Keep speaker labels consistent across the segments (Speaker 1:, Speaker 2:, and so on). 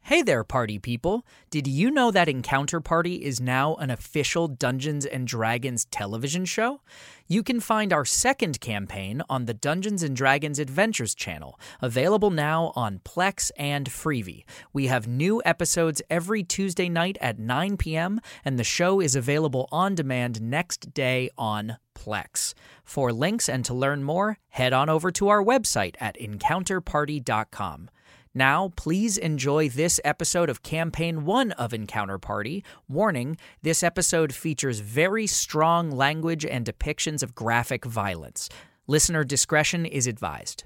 Speaker 1: Hey there, party people! Did you know that Encounter Party is now an official Dungeons & Dragons television show? You can find our second campaign on the Dungeons & Dragons Adventures channel, available now on Plex and Freevee. We have new episodes every Tuesday night at 9 p.m., and the show is available on demand next day on Plex. For links and to learn more, head on over to our website at encounterparty.com. Now, please enjoy this episode of Campaign 1 of Encounter Party. Warning, this episode features very strong language and depictions of graphic violence. Listener discretion is advised.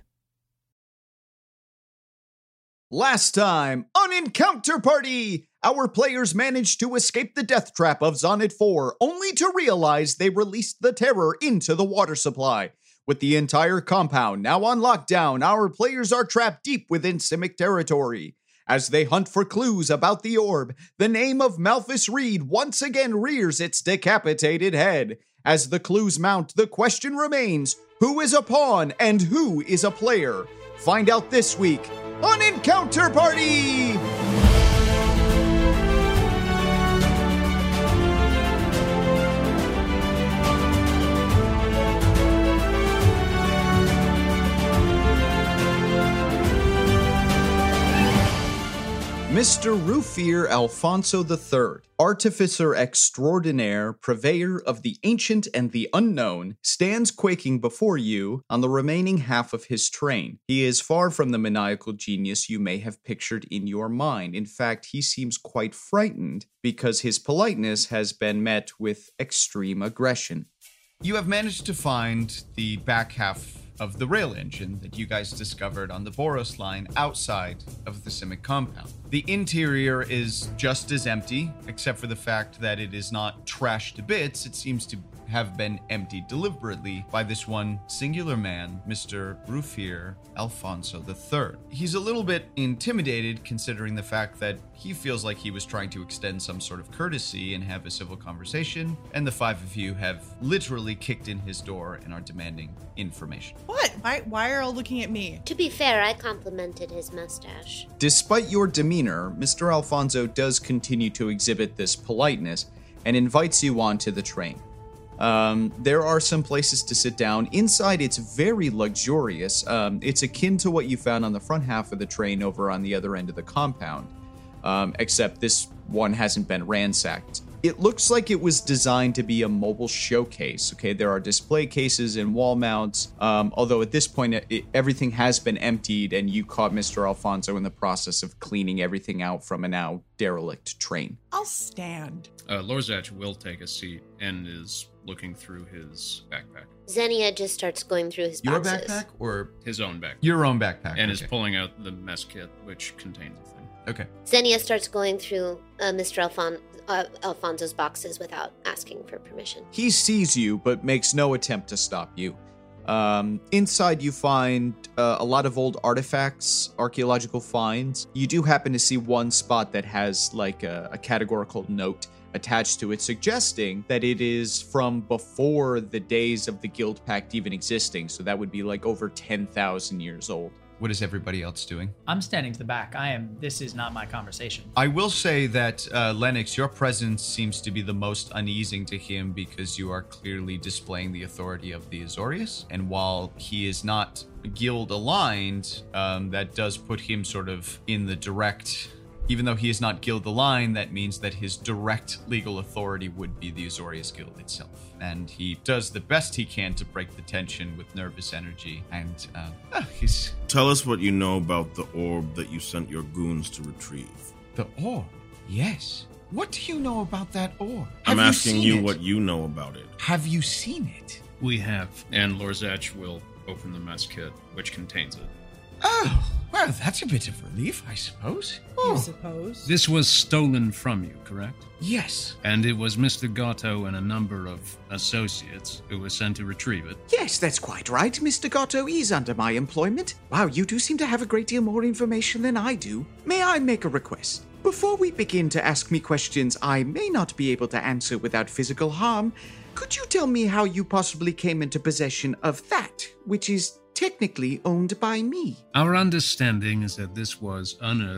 Speaker 2: Last time on Encounter Party, our players managed to escape the death trap of Zonnet 4, only to realize they released the terror into the water supply. With the entire compound now on lockdown, our players are trapped deep within Simic territory. As they hunt for clues about the orb, the name of Malphus Reed once again rears its decapitated head. As the clues mount, the question remains, who is a pawn and who is a player? Find out this week on Encounter Party! Mr. Ruffier Alfonso III, artificer extraordinaire, purveyor of the ancient and the unknown, stands quaking before you on the remaining half of his train. He is far from the maniacal genius you may have pictured in your mind. In fact, he seems quite frightened because his politeness has been met with extreme aggression. You have managed to find the back half of the rail engine that you guys discovered on the Boros line outside of the Simic compound. The interior is just as empty, except for the fact that it is not trashed to bits. It seems to have been emptied deliberately by this one singular man, Mr. Ruffier Alfonso III. He's a little bit intimidated considering the fact that he feels like he was trying to extend some sort of courtesy and have a civil conversation, and the five of you have literally kicked in his door and are demanding information.
Speaker 3: What? Why are all looking at me?
Speaker 4: To be fair, I complimented his mustache.
Speaker 2: Despite your demeanor, Mr. Alfonso does continue to exhibit this politeness and invites you onto the train. There are some places to sit down. Inside, it's very luxurious. It's akin to what you found on the front half of the train over on the other end of the compound, except this one hasn't been ransacked. It looks like it was designed to be a mobile showcase, okay? There are display cases and wall mounts, although at this point, everything has been emptied, and you caught Mr. Alfonso in the process of cleaning everything out from a now derelict train.
Speaker 3: I'll stand.
Speaker 5: Lorzach will take a seat and is looking through his backpack.
Speaker 4: Xenia just starts going through his
Speaker 2: Your
Speaker 4: boxes.
Speaker 2: backpack or
Speaker 5: His own backpack.
Speaker 2: your own backpack?
Speaker 5: And is pulling out the mess kit, which contains the thing.
Speaker 2: Okay.
Speaker 4: Xenia starts going through Mr. Alfonso's boxes without asking for permission.
Speaker 2: He sees you, but makes no attempt to stop you. Inside you find a lot of old artifacts, archaeological finds. You do happen to see one spot that has like a categorical note attached to it, suggesting that it is from before the days of the Guild Pact even existing. So that would be like over 10,000 years old. What is everybody else doing?
Speaker 6: I'm standing to the back. This is not my conversation.
Speaker 2: I will say that, Lennox, your presence seems to be the most uneasing to him because you are clearly displaying the authority of the Azorius. And while he is not guild aligned, that does put him sort of in the direct... Even though he is not guild aligned, that means that his direct legal authority would be the Azorius Guild itself. And he does the best he can to break the tension with nervous energy. And he's...
Speaker 7: Tell us what you know about the orb that you sent your goons to retrieve.
Speaker 2: The orb? Yes. What do you know about that orb?
Speaker 7: I'm asking you what you know about it.
Speaker 2: Have you seen it?
Speaker 5: We have. And Lorzach will open the mess kit, which contains it.
Speaker 2: Oh, well, that's a bit of relief, I suppose.
Speaker 3: You suppose?
Speaker 5: This was stolen from you, correct?
Speaker 2: Yes.
Speaker 5: And it was Mr. Gatto and a number of associates who were sent to retrieve it.
Speaker 8: Yes, that's quite right. Mr. Gatto is under my employment. Wow, you do seem to have a great deal more information than I do. May I make a request? Before we begin to ask me questions I may not be able to answer without physical harm, could you tell me how you possibly came into possession of that, which is technically owned by me?
Speaker 5: Our understanding is that this was unearthed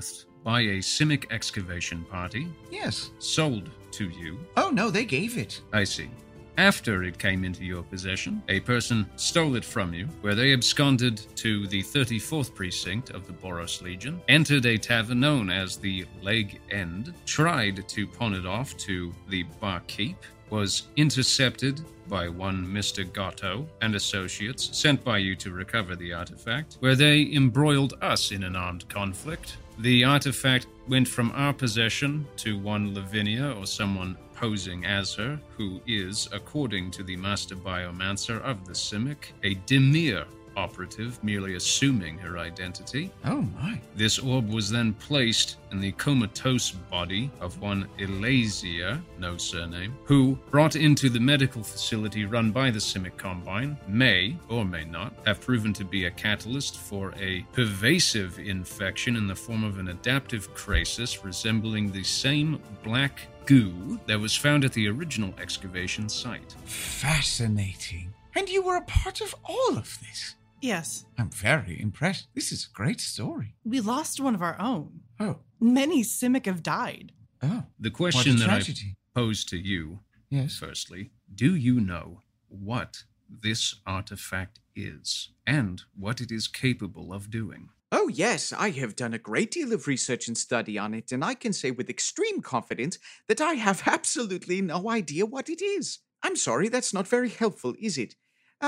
Speaker 5: by a Simic excavation party,
Speaker 8: Yes.
Speaker 5: sold to you.
Speaker 8: Oh, no, they gave it.
Speaker 5: I see. After it came into your possession, a person stole it from you, where they absconded to the 34th precinct of the Boros Legion, entered a tavern known as the Leg End, tried to pawn it off to the barkeep, was intercepted by one Mr. Gatto and associates sent by you to recover the artifact, where they embroiled us in an armed conflict. The artifact went from our possession to one Lavinia, or someone posing as her, who is, according to the Master Biomancer of the Simic, a Dimir operative, merely assuming her identity.
Speaker 8: Oh, my.
Speaker 5: This orb was then placed in the comatose body of one Elasia, no surname, who, brought into the medical facility run by the Simic Combine, may, or may not, have proven to be a catalyst for a pervasive infection in the form of an adaptive crisis resembling the same black goo that was found at the original excavation site.
Speaker 8: Fascinating. And you were a part of all of this.
Speaker 3: Yes.
Speaker 8: I'm very impressed. This is a great story.
Speaker 3: We lost one of our own.
Speaker 8: Oh.
Speaker 3: Many Simic have died.
Speaker 8: Oh.
Speaker 5: The question
Speaker 8: What a
Speaker 5: that I
Speaker 8: tragedy.
Speaker 5: pose to you,
Speaker 8: Yes.
Speaker 5: firstly, do you know what this artifact is and what it is capable of doing?
Speaker 8: Oh, yes, I have done a great deal of research and study on it, and I can say with extreme confidence that I have absolutely no idea what it is. I'm sorry, that's not very helpful, is it?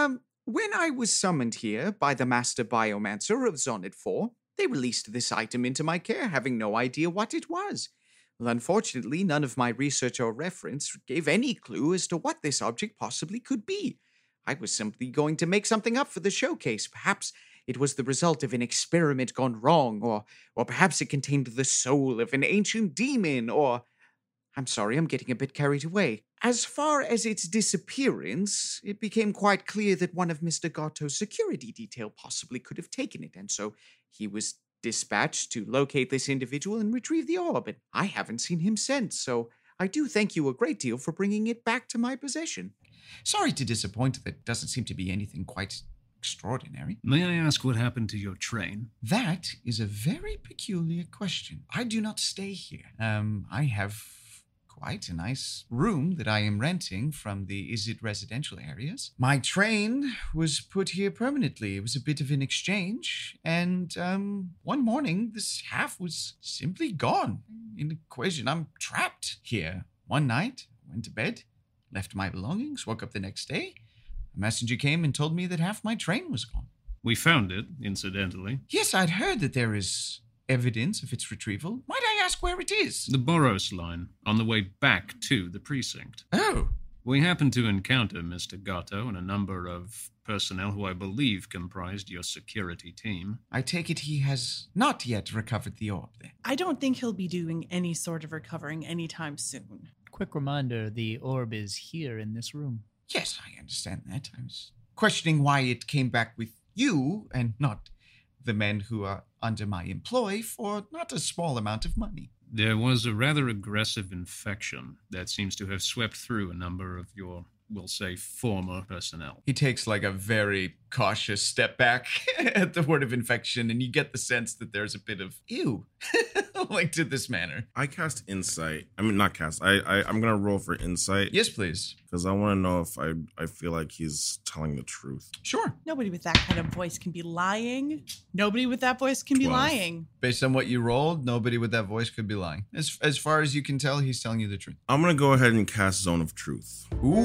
Speaker 8: When I was summoned here by the Master Biomancer of Zoned 4, they released this item into my care, having no idea what it was. Well, unfortunately, none of my research or reference gave any clue as to what this object possibly could be. I was simply going to make something up for the showcase. Perhaps it was the result of an experiment gone wrong, or perhaps it contained the soul of an ancient demon, or... I'm sorry, I'm getting a bit carried away. As far as its disappearance, it became quite clear that one of Mr. Gatto's security detail possibly could have taken it, and so he was dispatched to locate this individual and retrieve the orb, and I haven't seen him since, so I do thank you a great deal for bringing it back to my possession. Sorry to disappoint, there doesn't seem to be anything quite extraordinary.
Speaker 5: May I ask what happened to your train?
Speaker 8: That is a very peculiar question. I do not stay here. I have quite a nice room that I am renting from the Izzet residential areas. My train was put here permanently. It was a bit of an exchange, and one morning this half was simply gone. In the equation, I'm trapped here. One night, I went to bed, left my belongings, woke up the next day. A messenger came and told me that half my train was gone.
Speaker 5: We found it, incidentally.
Speaker 8: Yes, I'd heard that there is evidence of its retrieval. Might I ask where it is?
Speaker 5: The Boros line, on the way back to the precinct.
Speaker 8: Oh.
Speaker 5: We happened to encounter Mr. Gatto and a number of personnel who I believe comprised your security team.
Speaker 8: I take it he has not yet recovered the orb, then.
Speaker 3: I don't think he'll be doing any sort of recovering anytime soon.
Speaker 6: Quick reminder, the orb is here in this room.
Speaker 8: Yes, I understand that. I was questioning why it came back with you and not the men who are under my employ for not a small amount of money.
Speaker 5: There was a rather aggressive infection that seems to have swept through a number of your, we'll say, former personnel.
Speaker 8: He takes like a very cautious step back at the word of infection, and you get the sense that there's a bit of ew like to this manner.
Speaker 7: I cast insight. I mean, not cast. I'm gonna roll for insight.
Speaker 8: Yes, please.
Speaker 7: Because I want to know if I feel like he's telling the truth.
Speaker 8: Sure.
Speaker 3: Nobody with that kind of voice can be lying. Nobody with that voice can be
Speaker 7: 12.
Speaker 3: lying.
Speaker 8: Based on what you rolled, nobody with that voice could be lying. As far as you can tell, he's telling you the truth.
Speaker 7: I'm gonna go ahead and cast Zone of Truth.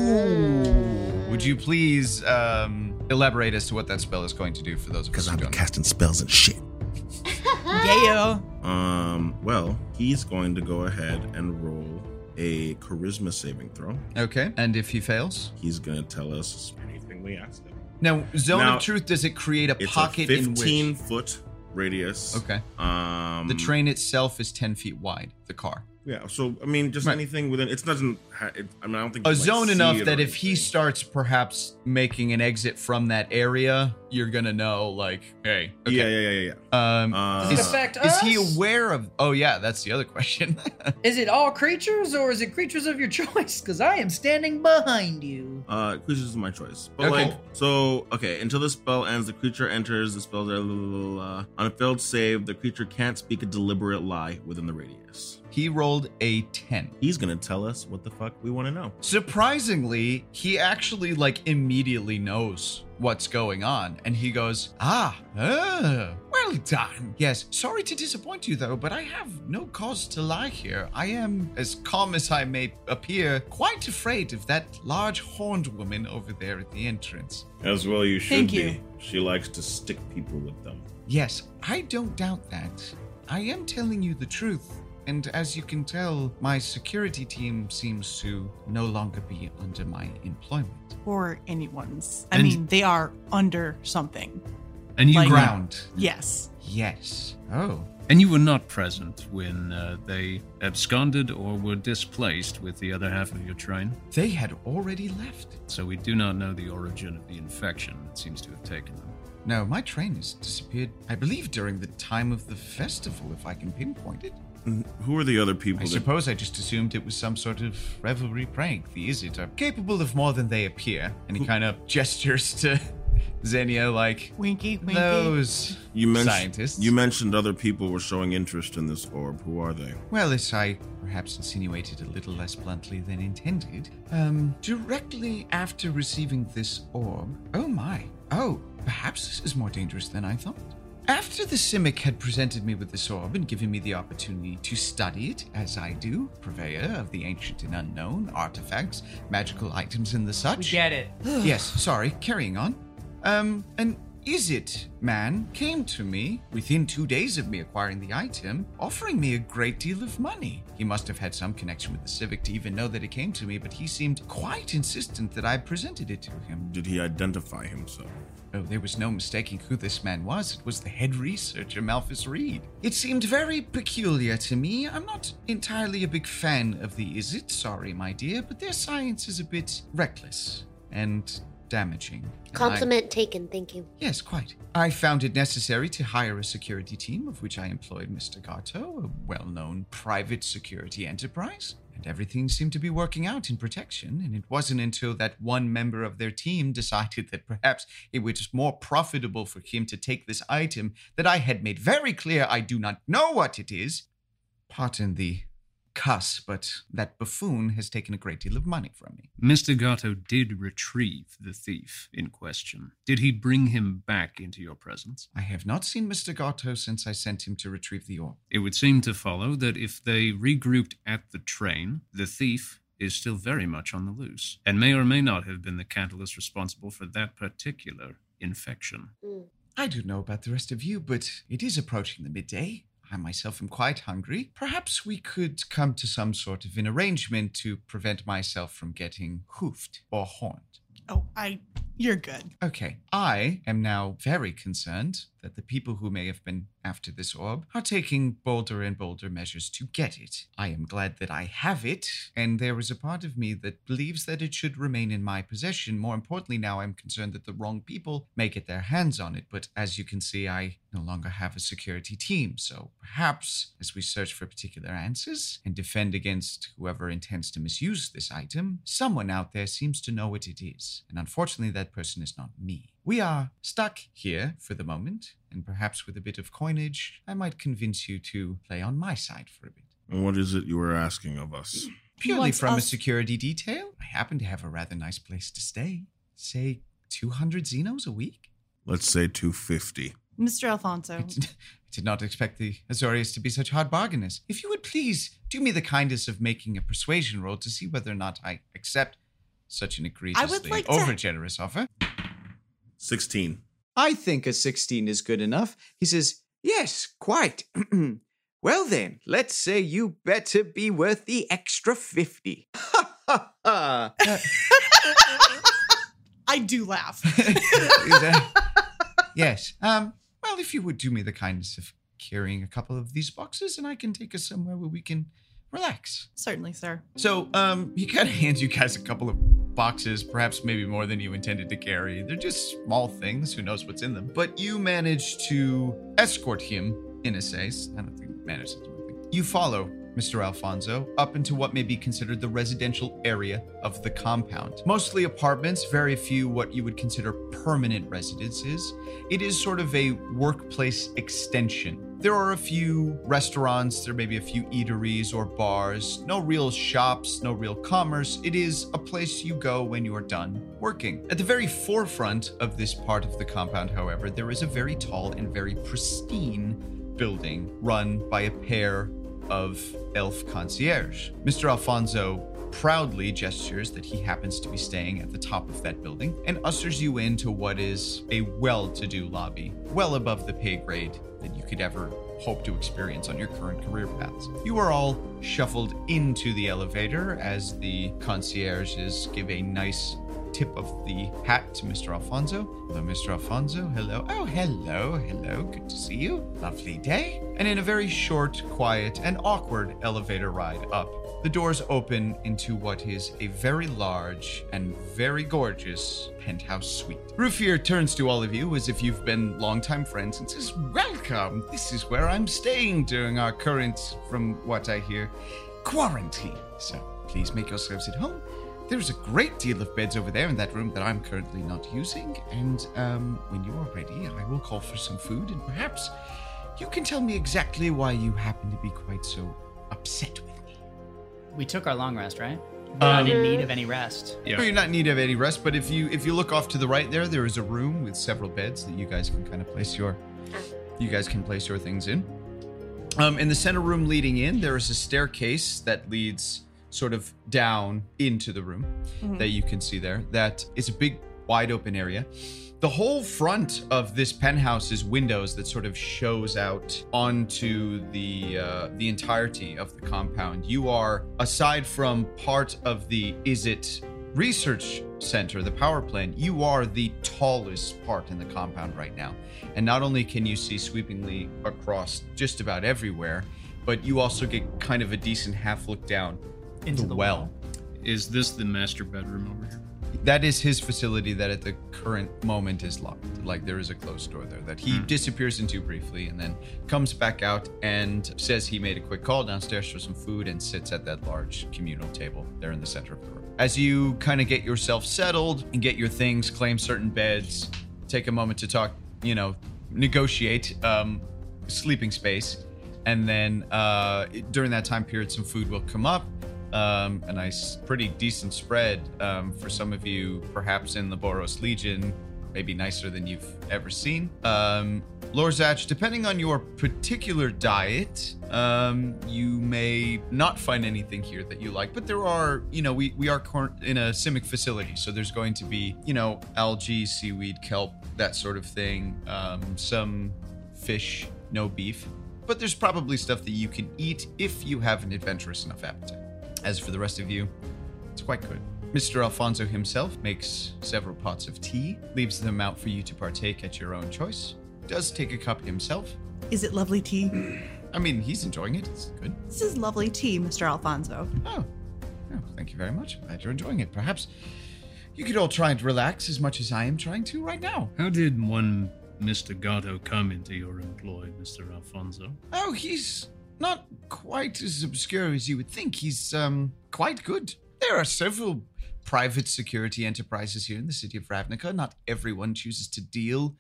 Speaker 8: Ooh. Would you please elaborate as to what that spell is going to do for those of us
Speaker 7: Because
Speaker 8: who
Speaker 7: I've been
Speaker 8: don't know?
Speaker 7: casting spells and shit.
Speaker 3: Yeah.
Speaker 7: Well, he's going to go ahead and roll a charisma saving throw.
Speaker 8: Okay. And if he fails?
Speaker 7: He's going to tell us anything we asked him.
Speaker 8: Now, Zone
Speaker 7: Now,
Speaker 8: of Truth, does it create a
Speaker 7: It's
Speaker 8: pocket
Speaker 7: a
Speaker 8: in which...
Speaker 7: 15-foot radius.
Speaker 8: Okay. The train itself is 10 feet wide, the car.
Speaker 7: Yeah, so, I mean, just anything within... It doesn't... I don't think...
Speaker 2: A
Speaker 7: you,
Speaker 2: zone
Speaker 7: see
Speaker 2: enough
Speaker 7: it
Speaker 2: that
Speaker 7: or
Speaker 2: if he
Speaker 7: anything.
Speaker 2: starts perhaps making an exit from that area, you're gonna know, like, hey. Okay.
Speaker 7: Yeah.
Speaker 9: Does it affect
Speaker 2: Is he
Speaker 9: us?
Speaker 2: aware of... Oh, yeah, that's the other question.
Speaker 9: Is it all creatures or is it creatures of your choice? Because I am standing behind you.
Speaker 7: Creatures is my choice. But
Speaker 2: Okay.
Speaker 7: until the spell ends, the creature enters the spell on a failed save, the creature can't speak a deliberate lie within the radius.
Speaker 2: He rolled a 10.
Speaker 7: He's gonna tell us what the fuck we want to know.
Speaker 2: Surprisingly, he actually, like, immediately knows what's going on. And he goes, well done. Yes, sorry to disappoint you, though, but I have no cause to lie here. I am, as calm as I may appear, quite afraid of that large horned woman over there at the entrance.
Speaker 7: As well you should
Speaker 3: Thank
Speaker 7: be.
Speaker 3: you.
Speaker 7: She likes to stick people with them.
Speaker 2: Yes, I don't doubt that. I am telling you the truth. And as you can tell, my security team seems to no longer be under my employment.
Speaker 3: Or anyone's. I
Speaker 2: And-
Speaker 3: mean, they are under something.
Speaker 5: And you
Speaker 3: Like-
Speaker 5: were,
Speaker 2: Ground.
Speaker 3: Yes.
Speaker 2: Yes. Oh.
Speaker 5: and you were not present when they absconded or were displaced with the other half of your train.
Speaker 2: They had already left.
Speaker 5: So we do not know the origin of the infection that seems to have taken them.
Speaker 2: No, my train has disappeared, I believe, during the time of the festival, if I can pinpoint it.
Speaker 7: Who are the other people
Speaker 2: I
Speaker 7: that...
Speaker 2: suppose I just assumed it was some sort of revelry prank. The Izzet are capable of more than they appear. And he kind of gestures to Xenia like,
Speaker 3: Winky, winky.
Speaker 2: those scientists.
Speaker 7: You mentioned other people were showing interest in this orb. Who are they?
Speaker 2: Well, as I perhaps insinuated a little less bluntly than intended, directly after receiving this orb, perhaps this is more dangerous than I thought. After the Simic had presented me with this orb and given me the opportunity to study it, as I do, purveyor of the ancient and unknown, artifacts, magical items, and the such.
Speaker 9: We get it.
Speaker 2: Yes, sorry, carrying on. An Izzet man came to me within 2 days of me acquiring the item, offering me a great deal of money. He must have had some connection with the Civic to even know that it came to me, but he seemed quite insistent that I presented it to him.
Speaker 7: Did he identify himself?
Speaker 2: Oh, there was no mistaking who this man was. It was the head researcher, Malphus Reed. It seemed very peculiar to me. I'm not entirely a big fan of the Izzet, sorry, my dear, but their science is a bit reckless and damaging. And
Speaker 4: Compliment taken, thank you.
Speaker 2: Yes, quite. I found it necessary to hire a security team, of which I employed Mr. Gato, a well-known private security enterprise. And everything seemed to be working out in protection, and it wasn't until that one member of their team decided that perhaps it was more profitable for him to take this item that I had made very clear I do not know what it is. Pardon the cuss, but that buffoon has taken a great deal of money from me.
Speaker 5: Mr. Gatto did retrieve the thief in question. Did he bring him back into your presence?
Speaker 2: I have not seen Mr. Gato since I sent him to retrieve the orb.
Speaker 5: It would seem to follow that if they regrouped at the train, the thief is still very much on the loose, and may or may not have been the catalyst responsible for that particular infection.
Speaker 2: I don't know about the rest of you, but it is approaching the midday. I myself am quite hungry. Perhaps we could come to some sort of an arrangement to prevent myself from getting hoofed or horned.
Speaker 3: Oh, you're good.
Speaker 2: Okay, I am now very concerned that the people who may have been after this orb are taking bolder and bolder measures to get it. I am glad that I have it, and there is a part of me that believes that it should remain in my possession. More importantly, now I'm concerned that the wrong people may get their hands on it, but as you can see, I no longer have a security team, so perhaps as we search for particular answers and defend against whoever intends to misuse this item, someone out there seems to know what it is, and unfortunately that person is not me. We are stuck here for the moment, and perhaps with a bit of coinage, I might convince you to play on my side for a bit.
Speaker 7: And what is it you were asking of us?
Speaker 2: Purely
Speaker 3: wants
Speaker 2: from a
Speaker 3: us-
Speaker 2: security detail, I happen to have a rather nice place to stay. Say 200 Xenos a week?
Speaker 7: Let's say 250.
Speaker 3: Mr. Alfonso.
Speaker 2: I did not expect the Azorius to be such hard bargainers. If you would please do me the kindness of making a persuasion roll to see whether or not I accept such an egregiously
Speaker 3: like to-
Speaker 2: over-generous offer.
Speaker 7: 16.
Speaker 2: I think a 16 is good enough. He says,
Speaker 8: Yes, quite. Well then, let's say you better be worth the extra 50. Ha ha ha.
Speaker 3: I do laugh.
Speaker 2: yes. Well, if you would do me the kindness of carrying a couple of these boxes, and I can take us somewhere where we can relax.
Speaker 3: Certainly, sir.
Speaker 2: So, he kind of hands you guys a couple of boxes, perhaps maybe more than you intended to carry. They're just small things. Who knows what's in them? But you manage to escort him, in a sense. I don't think you managed to do anything. You follow Mr. Alfonso up into what may be considered the residential area of the compound. Mostly apartments, very few what you would consider permanent residences. It is sort of a workplace extension. There are a few restaurants, there may be a few eateries or bars, no real shops, no real commerce. It is a place you go when you are done working. At the very forefront of this part of the compound, however, there is a very tall and very pristine building run by a pair of elf concierge. Mr. Alfonso proudly gestures that he happens to be staying at the top of that building and ushers you into what is a well-to-do lobby, well above the pay grade that you could ever hope to experience on your current career paths. You are all shuffled into the elevator as the concierges give a nice tip of the hat to Mr. Alfonso. Hello, Mr. Alfonso. Hello. Oh, hello. Hello. Good to see you. Lovely day. And in a very short, quiet, and awkward elevator ride up, the doors open into what is a very large and very gorgeous penthouse suite. Rufir turns to all of you as if you've been longtime friends and says, "Welcome. This is where I'm staying during our current, from what I hear, quarantine. So please make yourselves at home. There's a great deal of beds over there in that room that I'm currently not using, and when you are ready, I will call for some food, and perhaps you can tell me exactly why you happen to be quite so upset with me."
Speaker 6: We took our long rest, right? We're not in need of any rest.
Speaker 5: Yeah.
Speaker 2: No, you're not in need of any rest, but if you look off to the right there is a room with several beds that you guys can kind of place your things in. In the center room leading in, there is a staircase that leads sort of down into the room that you can see there. That is a big, wide open area. The whole front of this penthouse is windows that sort of shows out onto the entirety of the compound. You are, aside from part of the ISIT Research Center, the power plant, you are the tallest part in the compound right now. And not only can you see sweepingly across just about everywhere, but you also get kind of a decent half look down into the well.
Speaker 5: Is this the master bedroom over here?
Speaker 2: That is his facility that at the current moment is locked. Like, there is a closed door there that he disappears into briefly and then comes back out and says he made a quick call downstairs for some food and sits at that large communal table there in the center of the room. As you kind of get yourself settled and get your things, claim certain beds, take a moment to talk, negotiate sleeping space, and then during that time period, some food will come up. A nice, pretty decent spread for some of you, perhaps in the Boros Legion, maybe nicer than you've ever seen. Lorzach, depending on your particular diet, you may not find anything here that you like, but there are, we are in a Simic facility, so there's going to be, algae, seaweed, kelp, that sort of thing, some fish, no beef, but there's probably stuff that you can eat if you have an adventurous enough appetite. As for the rest of you, it's quite good. Mr. Alfonso himself makes several pots of tea, leaves them out for you to partake at your own choice. Does take a cup himself.
Speaker 3: Is it lovely tea?
Speaker 2: I mean, he's enjoying it. It's good.
Speaker 3: This is lovely tea, Mr. Alfonso.
Speaker 2: Oh, thank you very much. Glad you're enjoying it. Perhaps you could all try and relax as much as I am trying to right now.
Speaker 5: How did one Mr. Gatto come into your employ, Mr. Alfonso?
Speaker 2: Oh, he's not quite as obscure as you would think. He's quite good. There are several private security enterprises here in the city of Ravnica. Not everyone chooses to deal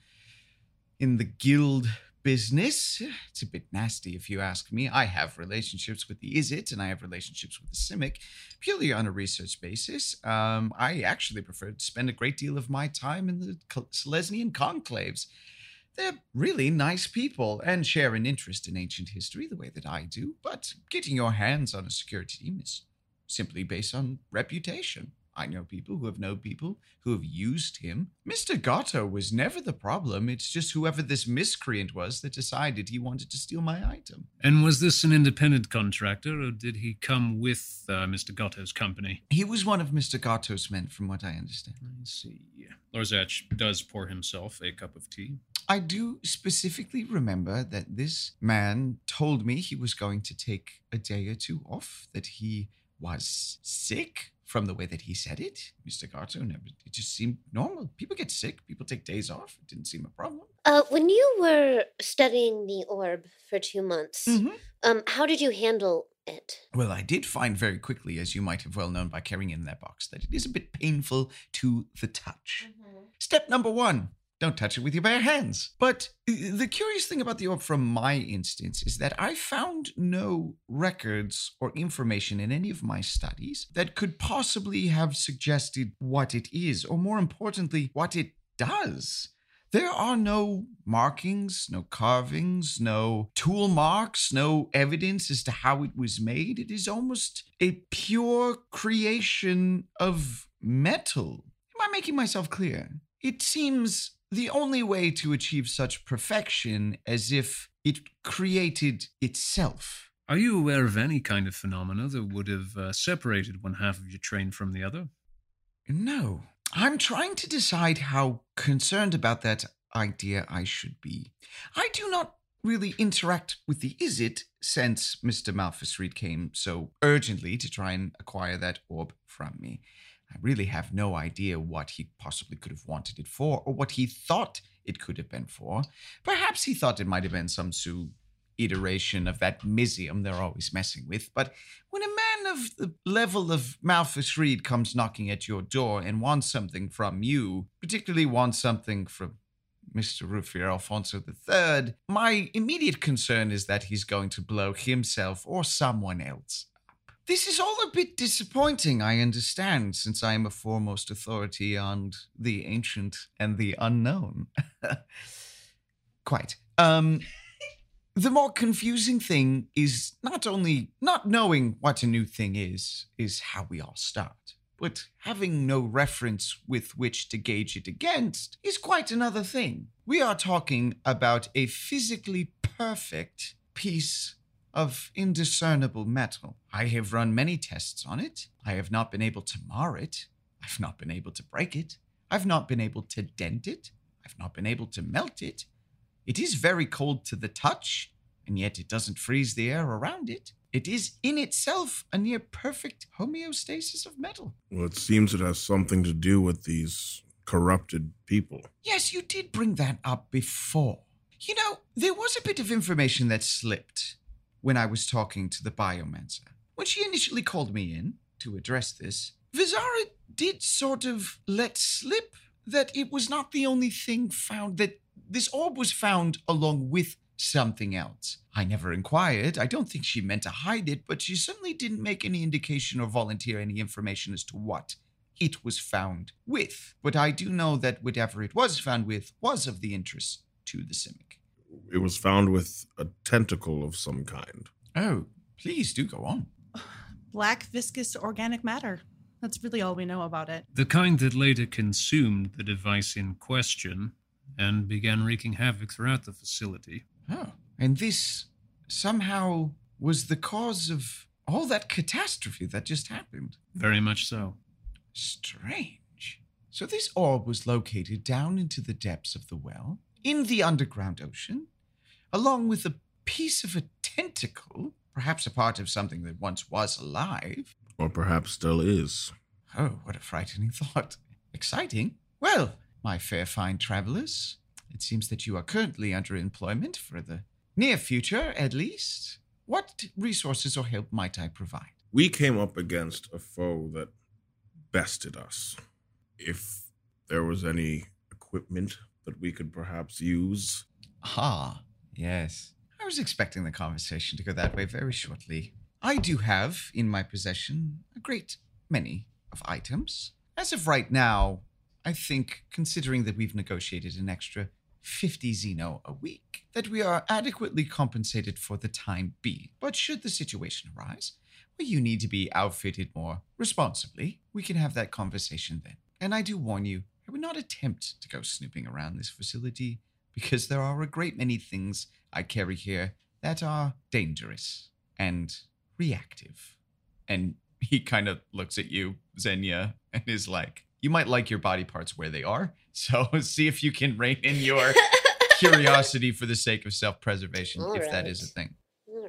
Speaker 2: in the guild business. It's a bit nasty if you ask me. I have relationships with the ISIT and I have relationships with the Simic purely on a research basis. I actually prefer to spend a great deal of my time in the Selesnian conclaves. They're really nice people and share an interest in ancient history the way that I do, but getting your hands on a security team is simply based on reputation. I know people who have known people who have used him. Mr. Gatto was never the problem. It's just whoever this miscreant was that decided he wanted to steal my item.
Speaker 5: And was this an independent contractor, or did he come with Mr. Gatto's company?
Speaker 2: He was one of Mr. Gatto's men, from what I understand.
Speaker 5: I see. Lorzach does pour himself a cup of tea.
Speaker 8: I do specifically remember that this man told me he was going to take a day or two off, that he was sick from the way that he said it. Mr. Gato, it just seemed normal. People get sick. People take days off. It didn't seem a problem.
Speaker 4: When you were studying the orb for 2 months, how did you handle it?
Speaker 8: Well, I did find very quickly, as you might have well known by carrying it in that box, that it is a bit painful to the touch. Step number 1. Don't touch it with your bare hands. But the curious thing about the orb from my instance is that I found no records or information in any of my studies that could possibly have suggested what it is, or more importantly, what it does. There are no markings, no carvings, no tool marks, no evidence as to how it was made. It is almost a pure creation of metal. Am I making myself clear? It seems the only way to achieve such perfection as if it created itself.
Speaker 5: Are you aware of any kind of phenomena that would have separated one half of your train from the other?
Speaker 8: No. I'm trying to decide how concerned about that idea I should be. I do not really interact with the Izzet since Mr. Malphus Reed came so urgently to try and acquire that orb from me. I really have no idea what he possibly could have wanted it for, or what he thought it could have been for. Perhaps he thought it might have been some iteration of that Mizium they're always messing with. But when a man of the level of Malphus Reed comes knocking at your door and wants something from you, particularly wants something from Mr. Ruffier Alfonso III, my immediate concern is that he's going to blow himself or someone else. This is all a bit disappointing, I understand, since I am a foremost authority on the ancient and the unknown. Quite. The more confusing thing is not only not knowing what a new thing is how we all start, but having no reference with which to gauge it against is quite another thing. We are talking about a physically perfect piece of indiscernible metal. I have run many tests on it. I have not been able to mar it. I've not been able to break it. I've not been able to dent it. I've not been able to melt it. It is very cold to the touch, and yet it doesn't freeze the air around it. It is in itself a near perfect homeostasis of metal.
Speaker 10: Well, it seems it has something to do with these corrupted people.
Speaker 8: Yes, you did bring that up before. You know, there was a bit of information that slipped when I was talking to the Biomancer. When she initially called me in to address this, Vizara did sort of let slip that it was not the only thing found, that this orb was found along with something else. I never inquired. I don't think she meant to hide it, but she certainly didn't make any indication or volunteer any information as to what it was found with. But I do know that whatever it was found with was of the interest to the Simic.
Speaker 10: It was found with a tentacle of some kind.
Speaker 8: Oh, please do go on.
Speaker 3: Black viscous organic matter. That's really all we know about it.
Speaker 5: The kind that later consumed the device in question and began wreaking havoc throughout the facility.
Speaker 8: Oh, and this somehow was the cause of all that catastrophe that just happened.
Speaker 5: Very much so.
Speaker 8: Strange. So this orb was located down into the depths of the well, in the underground ocean, along with a piece of a tentacle, perhaps a part of something that once was alive.
Speaker 10: Or perhaps still is.
Speaker 8: Oh, what a frightening thought. Exciting. Well, my fair fine travelers, it seems that you are currently under employment for the near future, at least. What resources or help might I provide?
Speaker 10: We came up against a foe that bested us. If there was any equipment that we could perhaps use.
Speaker 8: Ah, yes. I was expecting the conversation to go that way very shortly. I do have in my possession a great many of items. As of right now, I think, considering that we've negotiated an extra 50 Xeno a week, that we are adequately compensated for the time being. But should the situation arise where you need to be outfitted more responsibly, we can have that conversation then. And I do warn you, I would not attempt to go snooping around this facility, because there are a great many things I carry here that are dangerous and reactive. And he kind of looks at you, Xenia, and is like, you might like your body parts where they are, so see if you can rein in your
Speaker 2: curiosity for the sake of self-preservation,
Speaker 4: All
Speaker 2: if that
Speaker 4: right.
Speaker 2: is a thing.
Speaker 4: All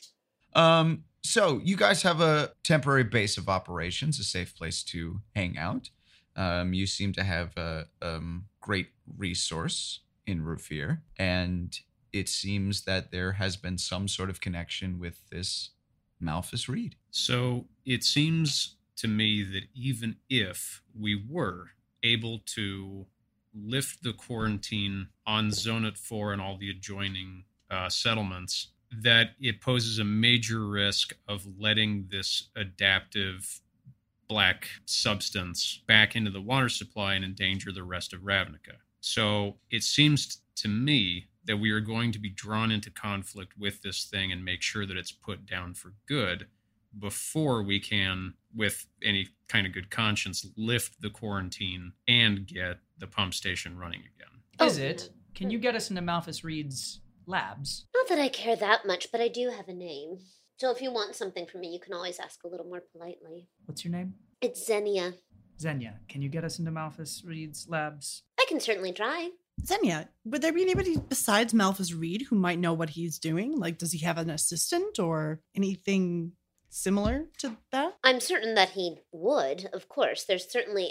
Speaker 4: right.
Speaker 2: So you guys have a temporary base of operations, a safe place to hang out. You seem to have a great resource in Rufir, and it seems that there has been some sort of connection with this Malphas Reed.
Speaker 5: So it seems to me that even if we were able to lift the quarantine on Zonat 4 and all the adjoining settlements, that it poses a major risk of letting this adaptive black substance back into the water supply and endanger the rest of Ravnica. So it seems to me that we are going to be drawn into conflict with this thing and make sure that it's put down for good before we can, with any kind of good conscience, lift the quarantine and get the pump station running again.
Speaker 6: Is it? Can you get us into Malphas Reed's labs?
Speaker 4: Not that I care that much, but I do have a name. So if you want something from me, you can always ask a little more politely.
Speaker 6: What's your name?
Speaker 4: It's Xenia.
Speaker 6: Xenia. Can you get us into Malphas Reed's labs?
Speaker 4: I can certainly try.
Speaker 3: Xenia, would there be anybody besides Malphas Reed who might know what he's doing? Like, does he have an assistant or anything similar to that?
Speaker 4: I'm certain that he would, of course. There's certainly,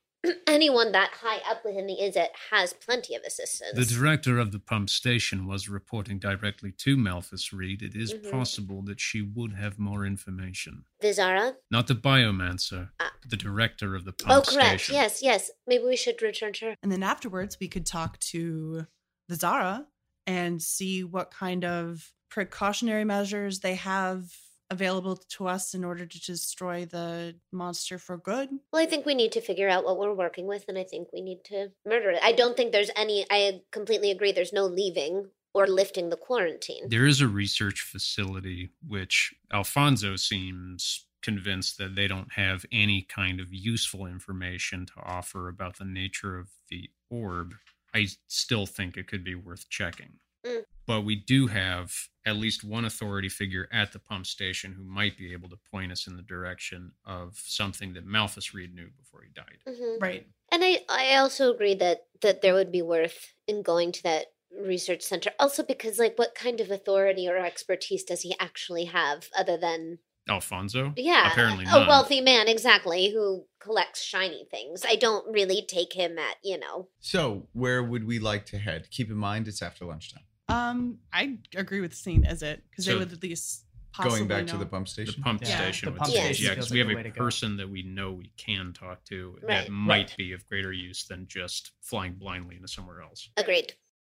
Speaker 4: anyone that high up within the Izzet has plenty of assistants.
Speaker 5: The director of the pump station was reporting directly to Malphas Reed. It is
Speaker 4: Mm-hmm.
Speaker 5: possible that she would have more information.
Speaker 4: Vizara?
Speaker 5: Not the biomancer, but the director of the pump
Speaker 4: Oh, correct.
Speaker 5: station.
Speaker 4: Yes. Maybe we should return to her.
Speaker 3: And then afterwards, we could talk to the Zara and see what kind of precautionary measures they have available to us in order to destroy the monster for good.
Speaker 4: Well, I think we need to figure out what we're working with, and I think we need to murder it. I don't think there's any, I completely agree, there's no leaving or lifting the quarantine.
Speaker 5: There is a research facility which Alfonso seems convinced that they don't have any kind of useful information to offer about the nature of the orb. I still think it could be worth checking. But we do have at least one authority figure at the pump station who might be able to point us in the direction of something that Malphas Reed knew before he died.
Speaker 4: Mm-hmm.
Speaker 3: Right.
Speaker 4: And I also agree that there would be worth in going to that research center. Also because, what kind of authority or expertise does he actually have other than...
Speaker 5: Alfonso?
Speaker 4: Yeah.
Speaker 5: Apparently
Speaker 4: a
Speaker 5: none.
Speaker 4: wealthy man, exactly, who collects shiny things. I don't really take him at,
Speaker 2: So where would we like to head? Keep in mind, it's after lunchtime.
Speaker 3: I agree with seeing Izzet because they
Speaker 5: So,
Speaker 3: would at least possibly
Speaker 2: Going back
Speaker 3: know.
Speaker 2: to the pump station?
Speaker 5: The pump station.
Speaker 6: the
Speaker 5: would
Speaker 6: pump
Speaker 5: say-
Speaker 4: station
Speaker 5: Yeah,
Speaker 6: feels
Speaker 5: because we
Speaker 6: like
Speaker 5: have
Speaker 6: the way
Speaker 5: a
Speaker 6: to go.
Speaker 5: person that we know we can talk to
Speaker 4: Right.
Speaker 5: that might be of greater use than just flying blindly into somewhere else.
Speaker 4: Agreed.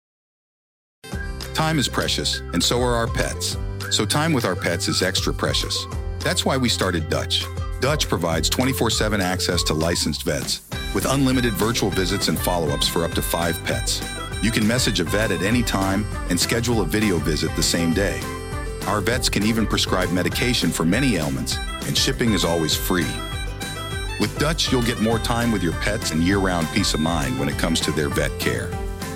Speaker 11: Time is precious, and so are our pets. So time with our pets is extra precious. That's why we started Dutch. Dutch provides 24/7 access to licensed vets with unlimited virtual visits and follow-ups for up to 5 pets. You can message a vet at any time and schedule a video visit the same day. Our vets can even prescribe medication for many ailments, and shipping is always free. With Dutch, you'll get more time with your pets and year-round peace of mind when it comes to their vet care.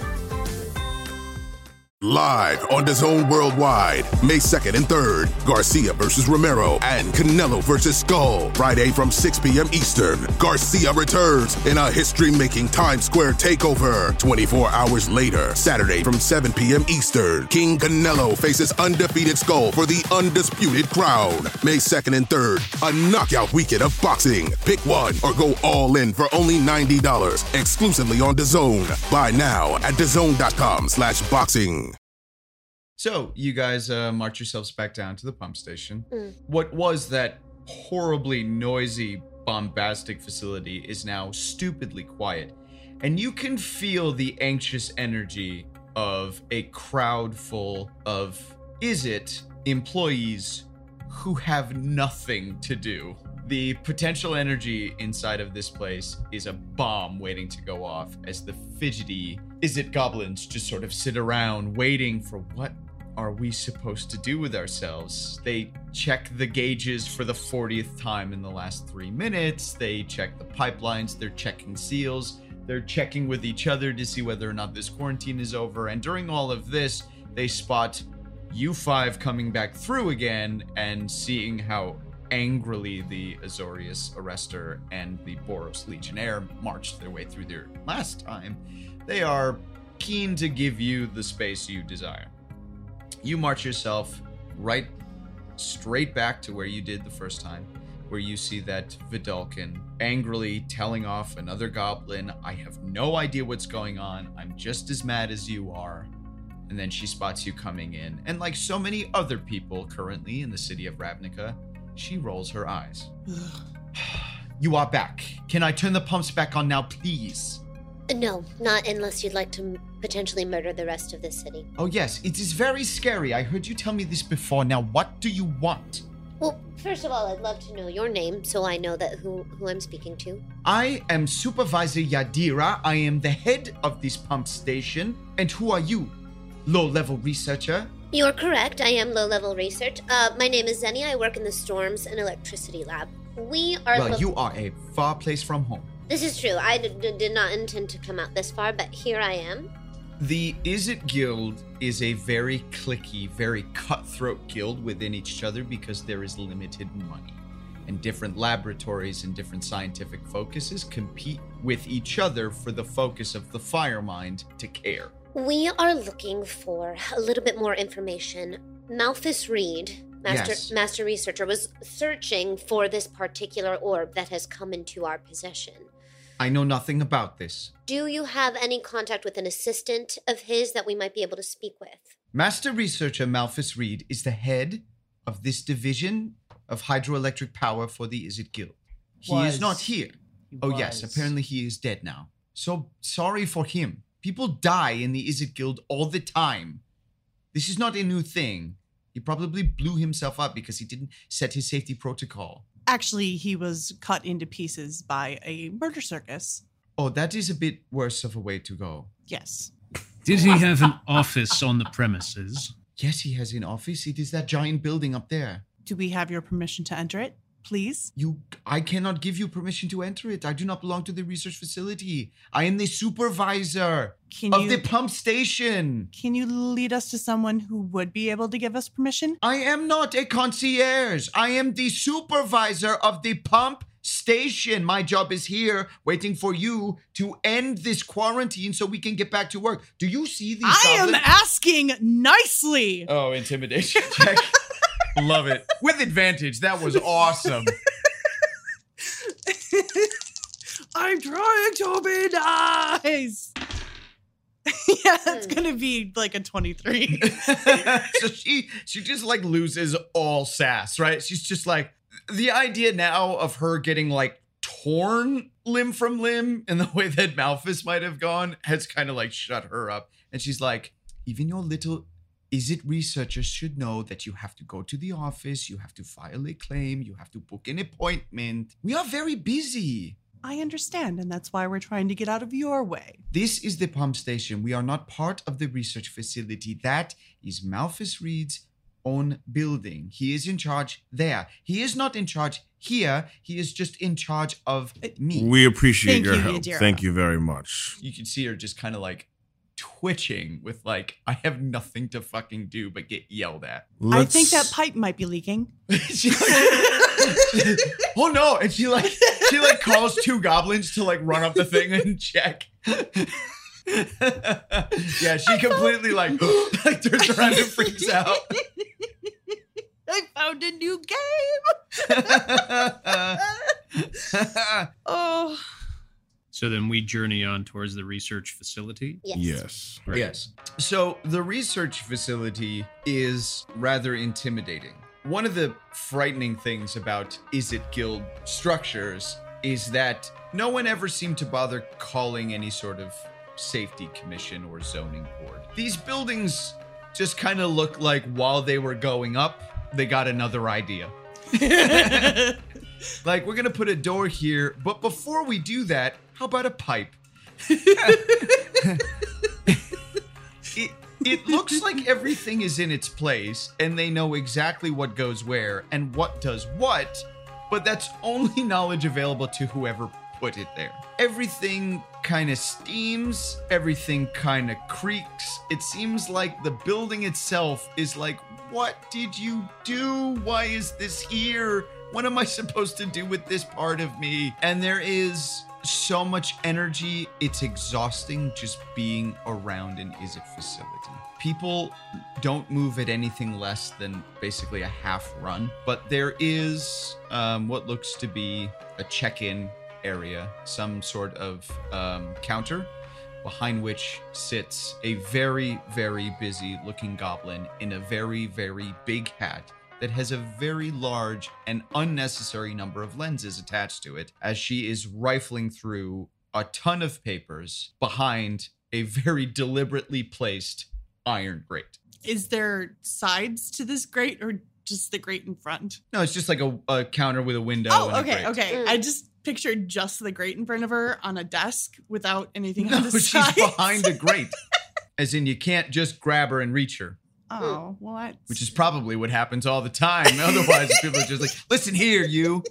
Speaker 12: Live on DAZN Worldwide, May 2nd and 3rd, Garcia versus Romero and Canelo versus Skull. Friday from 6 p.m. Eastern, Garcia returns in a history-making Times Square takeover. 24 hours later, Saturday from 7 p.m. Eastern, King Canelo faces undefeated Skull for the undisputed crown. May 2nd and 3rd, a knockout weekend of boxing. Pick one or go all in for only $90, exclusively on DAZN. Buy now at DAZN.com/boxing.
Speaker 2: So you guys march yourselves back down to the pump station. What was that horribly noisy, bombastic facility is now stupidly quiet. And you can feel the anxious energy of a crowd full of Izzet employees who have nothing to do. The potential energy inside of this place is a bomb waiting to go off as the fidgety Izzet goblins just sort of sit around waiting for what are we supposed to do with ourselves? They check the gauges for the 40th time in the last 3 minutes. They check the pipelines. They're checking seals. They're checking with each other to see whether or not this quarantine is over. And during all of this, they spot you 5 coming back through again and seeing how angrily the Azorius Arrestor and the Boros Legionnaire marched their way through their last time. They are keen to give you the space you desire. You march yourself right straight back to where you did the first time, where you see that Vidalkin angrily telling off another goblin. I have no idea what's going on. I'm just as mad as you are. And then she spots you coming in. And like so many other people currently in the city of Ravnica, she rolls her eyes. You are back. Can I turn the pumps back on now, please?
Speaker 4: No, not unless you'd like to potentially murder the rest of the city.
Speaker 2: Oh yes, it is very scary. I heard you tell me this before. Now what do you want?
Speaker 4: Well, first of all, I'd love to know your name so I know that who I'm speaking to.
Speaker 2: I am Supervisor Yadira. I am the head of this pump station. And who are you? Low-level researcher?
Speaker 4: You're correct. I am low-level research. My name is Zenny. I work in the Storms and Electricity Lab. We are...
Speaker 2: Well, you are a far place from home.
Speaker 4: This is true. I did not intend to come out this far, but here I am.
Speaker 2: The Izzet Guild is a very cliquey, very cutthroat guild within each other because there is limited money. And different laboratories and different scientific focuses compete with each other for the focus of the Firemind to care.
Speaker 4: We are looking for a little bit more information. Malthus Reed, Master Researcher, was searching for this particular orb that has come into our possession.
Speaker 2: I know nothing about this.
Speaker 4: Do you have any contact with an assistant of his that we might be able to speak with?
Speaker 2: Master Researcher Malthus Reed is the head of this division of hydroelectric power for the Izzet Guild. He is not here. Yes, apparently he is dead now. So sorry for him. People die in the Izzet Guild all the time. This is not a new thing. He probably blew himself up because he didn't set his safety protocol.
Speaker 3: Actually, he was cut into pieces by a murder circus.
Speaker 2: Oh, that is a bit worse of a way to go.
Speaker 3: Yes.
Speaker 5: Did he have an office on the premises?
Speaker 2: Yes, he has an office. It is that giant building up there.
Speaker 3: Do we have your permission to enter it, please?
Speaker 2: I cannot give you permission to enter it. I do not belong to the research facility. I am the supervisor of the pump station.
Speaker 3: Can you lead us to someone who would be able to give us permission?
Speaker 2: I am not a concierge. I am the supervisor of the pump station. My job is here waiting for you to end this quarantine so we can get back to work. Do you see these
Speaker 3: am asking nicely.
Speaker 2: Oh, intimidation check. Love it. With advantage. That was awesome.
Speaker 3: I'm trying to be nice. Yeah, it's gonna be like a 23.
Speaker 2: So she just like loses all sass, right? She's just like, the idea now of her getting like torn limb from limb in the way that Malthus might have gone has kind of like shut her up. And she's like, even your little Izzet researchers should know that you have to go to the office, you have to file a claim, you have to book an appointment. We are very busy.
Speaker 3: I understand, and that's why we're trying to get out of your way.
Speaker 2: This is the pump station. We are not part of the research facility. That is Malthus Reed's own building. He is in charge there. He is not in charge here. He is just in charge of me.
Speaker 10: We appreciate your help. Thank you very much.
Speaker 2: You can see her just kind of like twitching with like, I have nothing to fucking do but get yelled at.
Speaker 3: I think that pipe might be leaking.
Speaker 2: Oh no! And she calls two goblins to like run up the thing and check. Yeah, she completely like turns around and freaks out.
Speaker 3: I found a new game. Oh.
Speaker 5: So then we journey on towards the research facility?
Speaker 10: Yes.
Speaker 5: Right.
Speaker 2: Yes. So the research facility is rather intimidating. One of the frightening things about Izzet Guild structures is that no one ever seemed to bother calling any sort of safety commission or zoning board. These buildings just kind of look like while they were going up, they got another idea. Like, we're going to put a door here, but before we do that, how about a pipe? It looks like everything is in its place, and they know exactly what goes where and what does what, but that's only knowledge available to whoever put it there. Everything kind of steams, everything kind of creaks. It seems like the building itself is like, what did you do? Why is this here? What am I supposed to do with this part of me? And there is so much energy, it's exhausting just being around an Izzet facility. People don't move at anything less than basically a half run, but there is what looks to be a check-in area, some sort of counter, behind which sits a very, very busy looking goblin in a very, very big hat that has a very large and unnecessary number of lenses attached to it, as she is rifling through a ton of papers behind a very deliberately placed iron grate.
Speaker 3: Is there sides to this grate or just the grate in front?
Speaker 2: No, it's just like a counter with a window.
Speaker 3: Oh,
Speaker 2: and a
Speaker 3: okay,
Speaker 2: grate.
Speaker 3: okay. I just pictured just the grate in front of her on a desk without anything on the
Speaker 2: she's
Speaker 3: sides.
Speaker 2: behind a grate. As in, you can't just grab her and reach her.
Speaker 3: Oh, what?
Speaker 2: Which is probably what happens all the time. Otherwise, people are just like, listen here, you.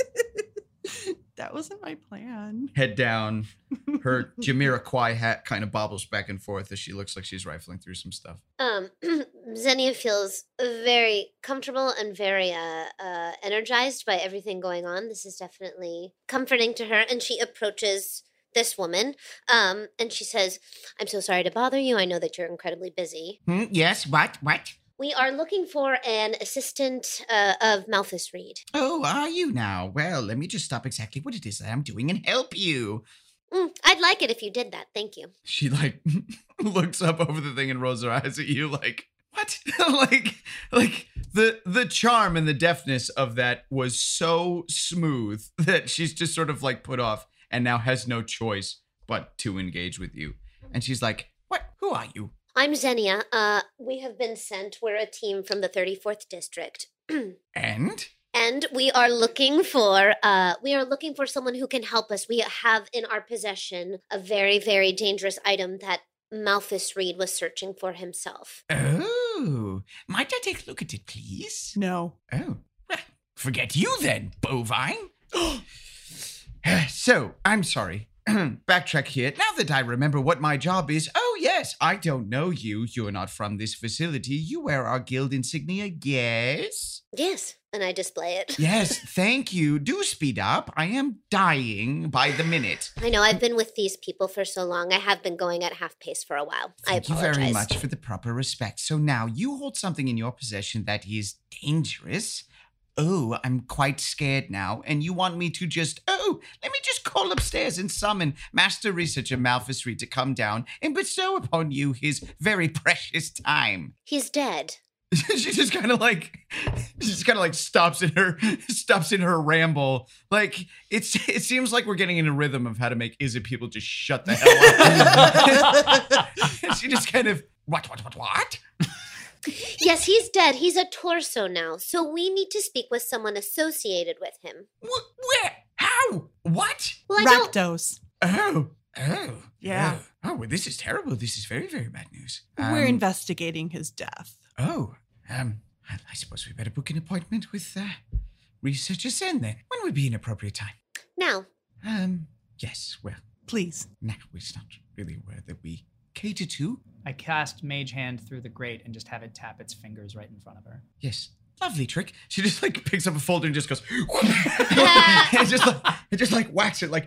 Speaker 3: That wasn't my plan.
Speaker 2: Head down. Her Jamiroquai hat kind of bobbles back and forth as she looks like she's rifling through some stuff.
Speaker 4: Xenia feels very comfortable and very energized by everything going on. This is definitely comforting to her. And she approaches this woman, and she says, I'm so sorry to bother you. I know that you're incredibly busy.
Speaker 8: Yes, what?
Speaker 4: We are looking for an assistant of Malthus Reed.
Speaker 8: Oh, are you now? Well, let me just stop exactly what it is that I'm doing and help you.
Speaker 4: I'd like it if you did that. Thank you.
Speaker 2: She, looks up over the thing and rolls her eyes at you like, what? like the charm and the deftness of that was so smooth that she's just sort of, put off and now has no choice but to engage with you. And she's like, what? Who are you?
Speaker 4: I'm Xenia. We have been sent. We're a team from the 34th District.
Speaker 2: And?
Speaker 4: And we are looking for someone who can help us. We have in our possession a very, very dangerous item that Malthus Reed was searching for himself.
Speaker 8: Oh, might I take a look at it, please?
Speaker 3: No.
Speaker 8: Oh, well, forget you then, bovine. So, I'm sorry. Backtrack here. Now that I remember what my job is, oh yes, I don't know you. You're not from this facility. You wear our guild insignia, yes?
Speaker 4: Yes, and I display it.
Speaker 8: Yes, thank you. Do speed up. I am dying by the minute.
Speaker 4: I know, I've been with these people for so long. I have been going at half pace for a while. I apologize.
Speaker 8: Thank you very much for the proper respect. So now you hold something in your possession that is dangerous. Oh, I'm quite scared now. And you want me to let me just call upstairs and summon Master Researcher Malthus Reed to come down and bestow upon you his very precious time.
Speaker 4: He's dead.
Speaker 2: She just kind of stops in her ramble. It seems like we're getting in a rhythm of how to make Izzet people just shut the hell up. And she just kind of, what?
Speaker 4: Yes, he's dead. He's a torso now. So we need to speak with someone associated with him.
Speaker 8: Where? How? What?
Speaker 4: Well,
Speaker 3: Rakdos.
Speaker 8: Oh.
Speaker 3: Yeah.
Speaker 8: Oh, well, this is terrible. This is very, very bad news.
Speaker 3: We're investigating his death.
Speaker 8: Oh, I suppose we better book an appointment with Researcher Sen then. When would be an appropriate time?
Speaker 4: Now.
Speaker 8: Yes, well.
Speaker 3: Please.
Speaker 8: Now, it's not really a word that we cater to.
Speaker 6: I cast Mage Hand through the grate and just have it tap its fingers right in front of her.
Speaker 8: Yes. Lovely trick.
Speaker 2: She just picks up a folder and just goes, and just whacks it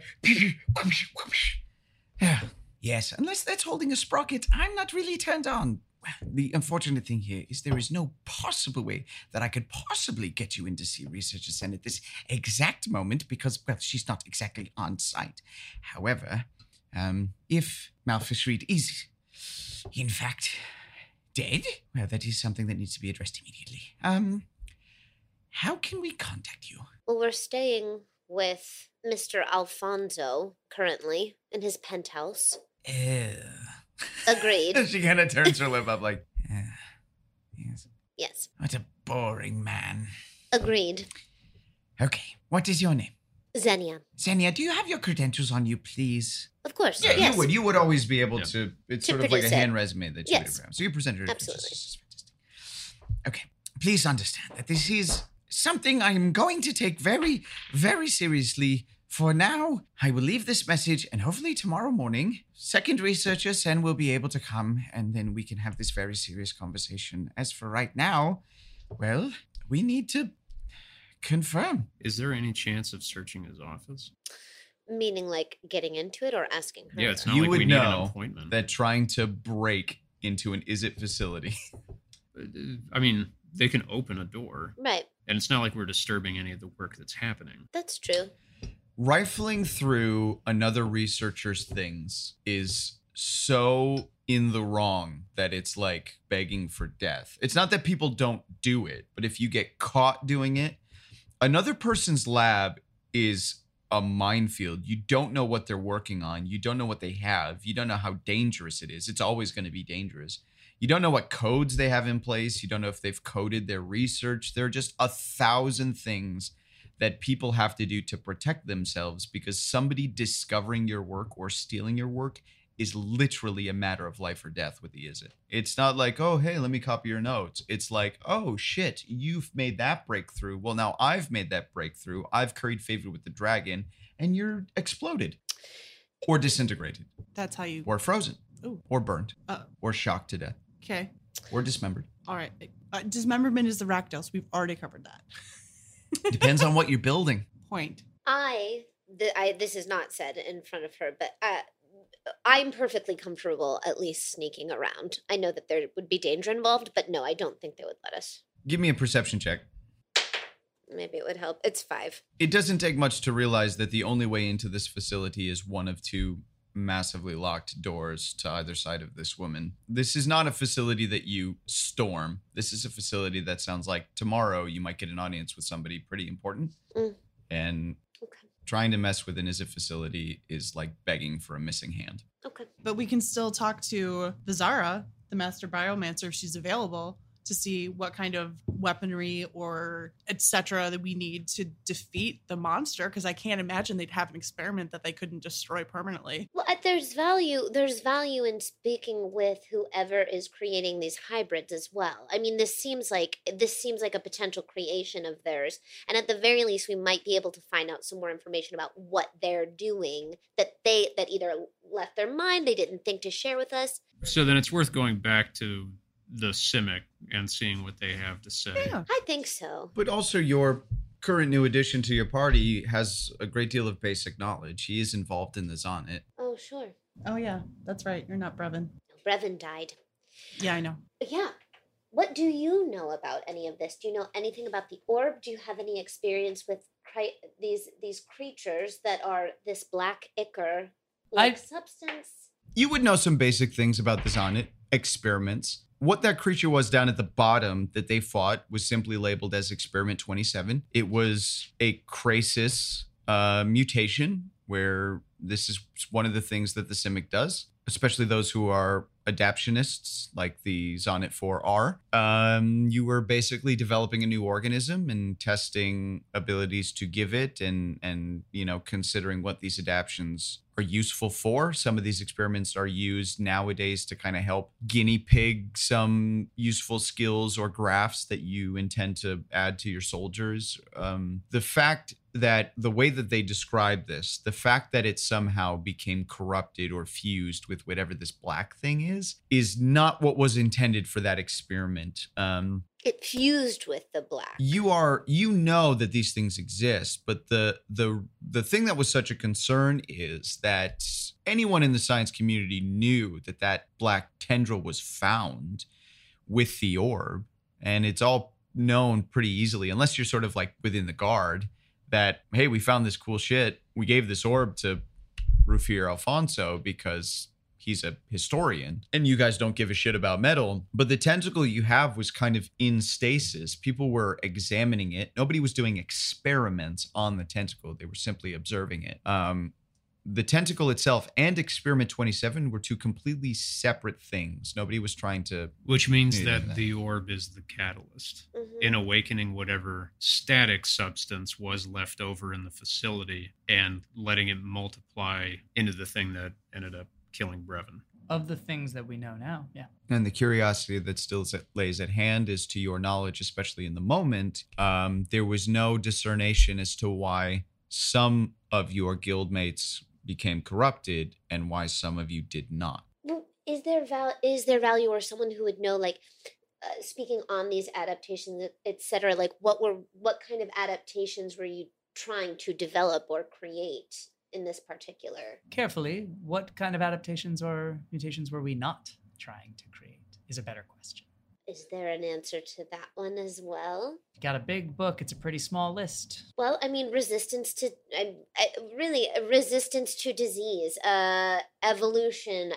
Speaker 8: Yes, unless that's holding a sprocket, I'm not really turned on. Well, the unfortunate thing here is there is no possible way that I could possibly get you in to see Researcher Sen at this exact moment because, well, she's not exactly on site. However, if Malthus Reed is, in fact, dead, well, that is something that needs to be addressed immediately. How can we contact you?
Speaker 4: Well, we're staying with Mr. Alfonso currently in his penthouse. Agreed.
Speaker 2: She kind of turns her lip up
Speaker 8: yes.
Speaker 4: Yes.
Speaker 8: What a boring man.
Speaker 4: Agreed.
Speaker 8: Okay, what is your name?
Speaker 4: Xenia.
Speaker 8: Xenia, do you have your credentials on you, please?
Speaker 4: Of course.
Speaker 2: Yeah,
Speaker 4: yes.
Speaker 2: you would always be able to. It's
Speaker 4: To
Speaker 2: sort of like a
Speaker 4: produce
Speaker 2: hand
Speaker 4: it.
Speaker 2: resume that you would have. So you presented her.
Speaker 4: Absolutely.
Speaker 8: Fantastic. Okay, please understand that this is something I am going to take very, very seriously. For now, I will leave this message, and hopefully tomorrow morning, second researcher Sen will be able to come, and then we can have this very serious conversation. As for right now, well, we need to confirm.
Speaker 5: Is there any chance of searching his office?
Speaker 4: Meaning like getting into it or asking her?
Speaker 5: Yeah, it's not
Speaker 2: You
Speaker 5: like
Speaker 2: would
Speaker 5: we need an
Speaker 2: know
Speaker 5: appointment.
Speaker 2: that trying to break into an Izzet facility.
Speaker 5: I mean, they can open a door.
Speaker 4: Right.
Speaker 5: And it's not like we're disturbing any of the work that's happening.
Speaker 4: That's true.
Speaker 2: Rifling through another researcher's things is so in the wrong that it's like begging for death. It's not that people don't do it, but if you get caught doing it, another person's lab is a minefield. You don't know what they're working on. You don't know what they have. You don't know how dangerous it is. It's always going to be dangerous. You don't know what codes they have in place. You don't know if they've coded their research. There are just 1,000 things that people have to do to protect themselves because somebody discovering your work or stealing your work is literally a matter of life or death with the Izzet. It's not like, oh, hey, let me copy your notes. It's like, oh, shit, you've made that breakthrough. Well, now I've made that breakthrough. I've curried favor with the dragon, and you're exploded or disintegrated.
Speaker 3: That's how you...
Speaker 2: Or frozen.
Speaker 3: Ooh.
Speaker 2: Or burnt. Or shocked to death.
Speaker 3: Okay.
Speaker 2: Or dismembered.
Speaker 3: All right. Dismemberment is the Rakdos. We've already covered that.
Speaker 2: Depends on what you're building.
Speaker 3: Point.
Speaker 4: This is not said in front of her, but I'm perfectly comfortable at least sneaking around. I know that there would be danger involved, but no, I don't think they would let us.
Speaker 2: Give me a perception check.
Speaker 4: Maybe it would help. It's 5.
Speaker 2: It doesn't take much to realize that the only way into this facility is one of 2 massively locked doors to either side of this woman. This is not a facility that you storm. This is a facility that sounds like tomorrow you might get an audience with somebody pretty important. And trying to mess with an Izzet facility is like begging for a missing hand.
Speaker 4: Okay.
Speaker 3: But we can still talk to Vizara, the Master Biomancer, if she's available, to see what kind of weaponry or etc. that we need to defeat the monster, because I can't imagine they'd have an experiment that they couldn't destroy permanently.
Speaker 4: Well, there's value in speaking with whoever is creating these hybrids as well. I mean, this seems like a potential creation of theirs, and at the very least we might be able to find out some more information about what they're doing that either left their mind, they didn't think to share with us.
Speaker 5: So then it's worth going back to the Simic and seeing what they have to say.
Speaker 3: Yeah.
Speaker 4: I think so.
Speaker 2: But also your current new addition to your party has a great deal of basic knowledge. He is involved in the Zonnet.
Speaker 4: Oh, sure.
Speaker 3: Oh, yeah. That's right. You're not Brevin.
Speaker 4: Brevin died.
Speaker 3: Yeah, I know.
Speaker 4: Yeah. What do you know about any of this? Do you know anything about the orb? Do you have any experience with these creatures that are this black ichor substance?
Speaker 2: You would know some basic things about the Zonnet experiments. What that creature was down at the bottom that they fought was simply labeled as Experiment 27. It was a Krasis mutation, where this is one of the things that the Simic does, especially those who are adaptionists, like the Zonnet 4 are. You were basically developing a new organism and testing abilities to give it and considering what these adaptions are useful for. Some of these experiments are used nowadays to kind of help guinea pig some useful skills or graphs that you intend to add to your soldiers. The fact that the way that they describe this, the fact that it somehow became corrupted or fused with whatever this black thing is not what was intended for that experiment.
Speaker 4: It fused with the black.
Speaker 2: You know that these things exist, but the thing that was such a concern is that anyone in the science community knew that black tendril was found with the orb, and it's all known pretty easily, unless you're sort of like within the guard, that, hey, we found this cool shit. We gave this orb to Rufir Alfonso because he's a historian, and you guys don't give a shit about metal. But the tentacle you have was kind of in stasis. People were examining it. Nobody was doing experiments on the tentacle. They were simply observing it. The tentacle itself and Experiment 27 were 2 completely separate things. Nobody was trying to...
Speaker 5: Which means that the orb is the catalyst in awakening whatever static substance was left over in the facility and letting it multiply into the thing that ended up killing Brevin.
Speaker 6: Of the things that we know now, yeah.
Speaker 2: And the curiosity that still lays at hand is, to your knowledge, especially in the moment, there was no discernation as to why some of your guildmates became corrupted and why some of you did not.
Speaker 4: Well, is there value, or someone who would know, like, speaking on these adaptations, etc., like what kind of adaptations were you trying to develop or create? in this particular.
Speaker 6: Carefully, what kind of adaptations or mutations were we not trying to create is a better question.
Speaker 4: Is there an answer to that one as well?
Speaker 6: Got a big book. It's a pretty small list.
Speaker 4: Well, I mean, resistance to resistance to disease, evolution.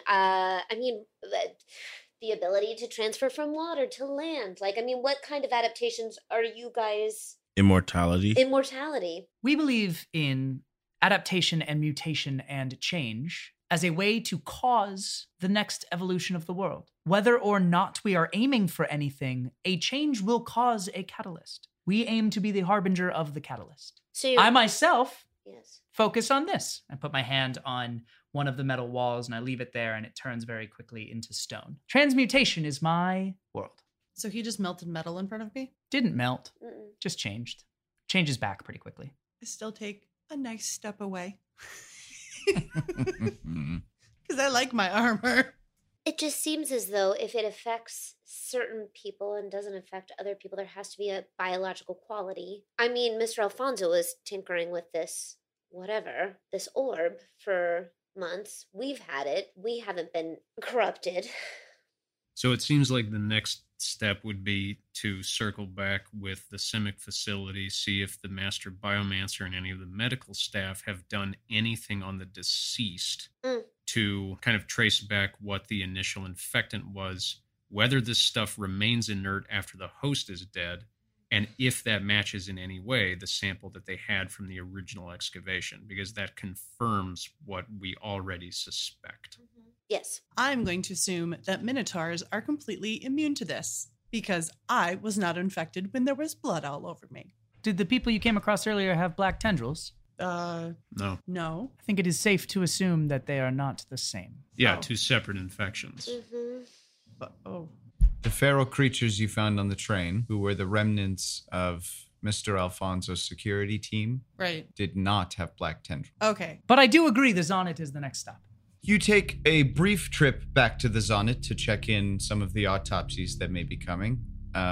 Speaker 4: The ability to transfer from water to land. Like, I mean, what kind of adaptations are you guys?
Speaker 7: Immortality.
Speaker 6: We believe in adaptation and mutation and change as a way to cause the next evolution of the world. Whether or not we are aiming for anything, a change will cause a catalyst. We aim to be the harbinger of the catalyst.
Speaker 4: So
Speaker 6: I myself
Speaker 4: yes.
Speaker 6: focus on this. I put my hand on one of the metal walls and I leave it there and it turns very quickly into stone. Transmutation is my world.
Speaker 3: So he just melted metal in front of me?
Speaker 6: Didn't melt, just changed. Changes back pretty quickly.
Speaker 3: I still take a nice step away. Because I like my armor.
Speaker 4: It just seems as though if it affects certain people and doesn't affect other people, there has to be a biological quality. I mean, Mr. Alfonso was tinkering with this orb for months. We've had it. We haven't been corrupted.
Speaker 5: So it seems like the next step would be to circle back with the Simic facility, see if the Master Biomancer and any of the medical staff have done anything on the deceased to kind of trace back what the initial infectant was, whether this stuff remains inert after the host is dead, and if that matches in any way the sample that they had from the original excavation, because that confirms what we already suspect.
Speaker 4: Yes.
Speaker 3: I'm going to assume that Minotaurs are completely immune to this, because I was not infected when there was blood all over me.
Speaker 6: Did the people you came across earlier have black tendrils?
Speaker 5: No.
Speaker 3: No.
Speaker 6: I think it is safe to assume that they are not the same.
Speaker 5: Yeah, two separate infections.
Speaker 3: But,
Speaker 2: The feral creatures you found on the train, who were the remnants of Mr. Alfonso's security team,
Speaker 3: right,
Speaker 2: did not have black tendrils.
Speaker 3: Okay.
Speaker 6: But I do agree the Zonnet is the next stop.
Speaker 2: You take a brief trip back to the Zonnet to check in some of the autopsies that may be coming.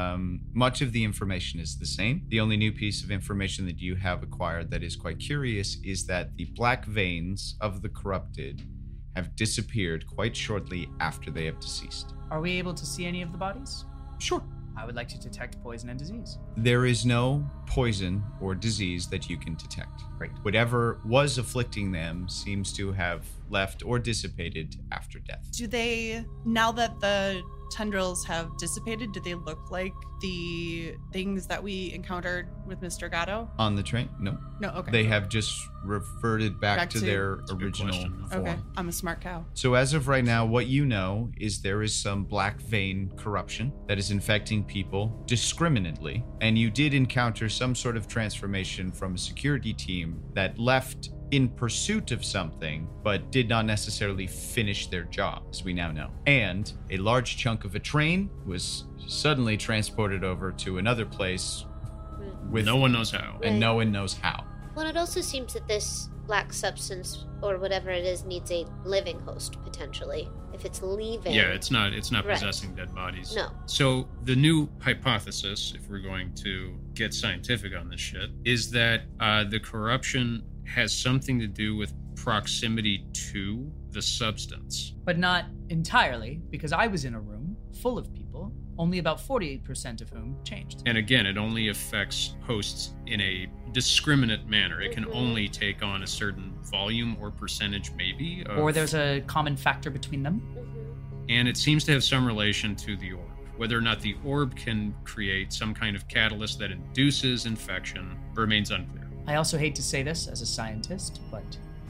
Speaker 2: Much of the information is the same. The only new piece of information that you have acquired that is quite curious is that the black veins of the corrupted have disappeared quite shortly after they have deceased.
Speaker 6: Are we able to see any of the bodies?
Speaker 2: Sure.
Speaker 6: I would like to detect poison and disease.
Speaker 2: There is no poison or disease that you can detect.
Speaker 6: Great.
Speaker 2: Whatever was afflicting them seems to have left or dissipated after death.
Speaker 3: Do they, now that the tendrils have dissipated, do they look like the things that we encountered with Mr. Gatto?
Speaker 2: On the train? No.
Speaker 3: No, okay.
Speaker 2: They have just reverted back to their original form.
Speaker 3: Okay, I'm a smart cow.
Speaker 2: So as of right now, what you know is there is some black vein corruption that is infecting people discriminately, and you did encounter some sort of transformation from a security team that left in pursuit of something, but did not necessarily finish their job, as we now know. And a large chunk of a train was suddenly transported over to another place with
Speaker 5: no one knows how.
Speaker 2: And no one knows how.
Speaker 4: Well, it also seems that this black substance or whatever it is needs a living host potentially. If it's leaving,
Speaker 5: yeah, it's not
Speaker 4: right.
Speaker 5: possessing dead bodies.
Speaker 4: No.
Speaker 5: So the new hypothesis, if we're going to get scientific on this shit, is that the corruption has something to do with proximity to the substance.
Speaker 6: But not entirely, because I was in a room full of people, only about 48% of whom changed.
Speaker 5: And again, it only affects hosts in a discriminate manner. It can only take on a certain volume or percentage, maybe.
Speaker 6: Or there's a common factor between them.
Speaker 5: And it seems to have some relation to the orb. Whether or not the orb can create some kind of catalyst that induces infection remains unclear.
Speaker 6: I also hate to say this as a scientist, but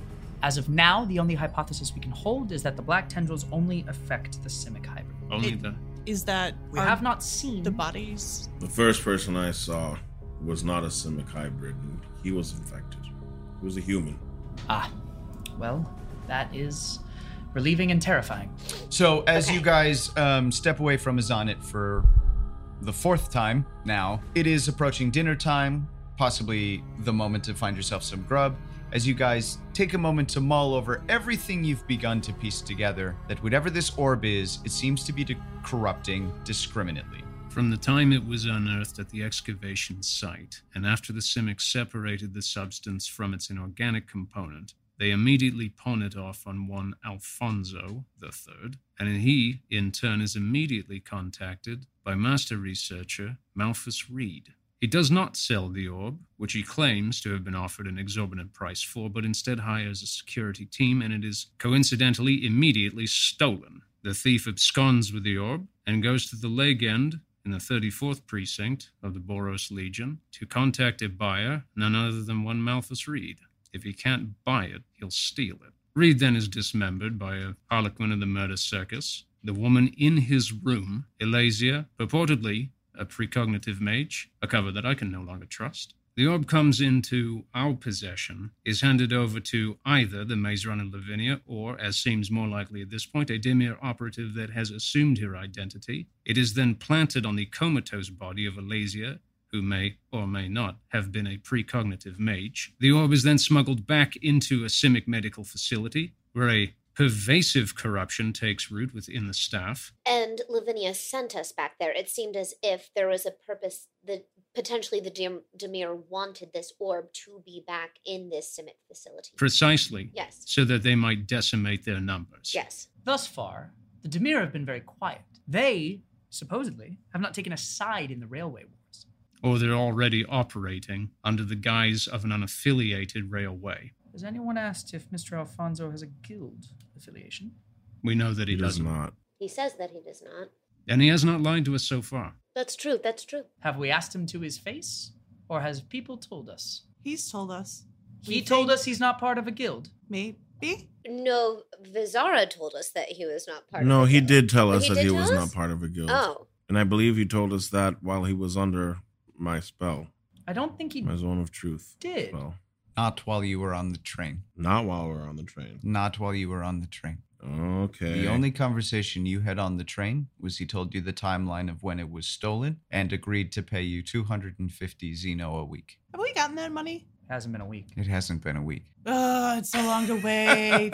Speaker 6: as of now, the only hypothesis we can hold is that the black tendrils only affect the Simic hybrid.
Speaker 3: Is that
Speaker 6: we have not seen
Speaker 3: the bodies?
Speaker 10: The first person I saw was not a Simic hybrid, and he was infected. He was a human.
Speaker 6: Ah, well, that is relieving and terrifying.
Speaker 2: So as you guys step away from Azonit for the fourth time now, it is approaching dinner time, possibly the moment to find yourself some grub. As you guys take a moment to mull over everything you've begun to piece together, that whatever this orb is, it seems to be corrupting discriminately.
Speaker 5: From the time it was unearthed at the excavation site, and after the Simic separated the substance from its inorganic component, They immediately pawn it off on one Alfonso III, and he, in turn, is immediately contacted by master researcher Malthus Reed. He does not sell the orb, which he claims to have been offered an exorbitant price for, but instead hires a security team, and it is coincidentally immediately stolen. The thief absconds with the orb and goes to the leg end in the 34th precinct of the Boros Legion to contact a buyer, none other than one Malthus Reed. If he can't buy it, he'll steal it. Reed then is dismembered by a harlequin of the murder circus. The woman in his room, Elasia, purportedly a precognitive mage, a cover that I can no longer trust. The orb comes into our possession, is handed over to either the Maze Runner Lavinia or, as seems more likely at this point, a Dimir operative that has assumed her identity. It is then planted on the comatose body of Elasia, who may or may not have been a precognitive mage. The orb is then smuggled back into a Simic medical facility, where a pervasive corruption takes root within the staff.
Speaker 4: And Lavinia sent us back there. It seemed as if there was a purpose that potentially the Dimir wanted this orb to be back in this Simic facility.
Speaker 5: Precisely.
Speaker 4: Yes.
Speaker 5: So that they might decimate their numbers.
Speaker 4: Yes.
Speaker 6: Thus far, the Dimir have been very quiet. They, supposedly, have not taken a side in the railway wars.
Speaker 5: Or they're already operating under the guise of an unaffiliated railway.
Speaker 6: Has anyone asked if Mr. Alfonso has a guild affiliation?
Speaker 5: We know that he
Speaker 10: does
Speaker 5: doesn't.
Speaker 10: not.
Speaker 4: He says that he does not.
Speaker 5: And he has not lied to us so far.
Speaker 4: That's true.
Speaker 6: Have we asked him to his face? Or has people told us?
Speaker 3: He's told us.
Speaker 6: He told us he's not part of a guild.
Speaker 3: Maybe?
Speaker 4: No, Vizara told us that he was not part of
Speaker 10: No,
Speaker 4: a
Speaker 10: he
Speaker 4: guild.
Speaker 10: did tell
Speaker 4: Oh,
Speaker 10: us
Speaker 4: he
Speaker 10: that
Speaker 4: did
Speaker 10: he
Speaker 4: tell
Speaker 10: was
Speaker 4: us?
Speaker 10: not part of a guild.
Speaker 4: Oh.
Speaker 10: And I believe he told us that while he was under my spell.
Speaker 6: I don't think he
Speaker 10: My zone of truth.
Speaker 6: did.
Speaker 10: Spell.
Speaker 2: Not while you were on the train.
Speaker 10: Not while we're on the train.
Speaker 2: Not while you were on the train.
Speaker 10: Okay.
Speaker 2: The only conversation you had on the train was he told you the timeline of when it was stolen and agreed to pay you 250 Xeno a week.
Speaker 3: Have we gotten that money?
Speaker 6: Hasn't been a week.
Speaker 2: It hasn't been a week.
Speaker 3: It's so long to wait.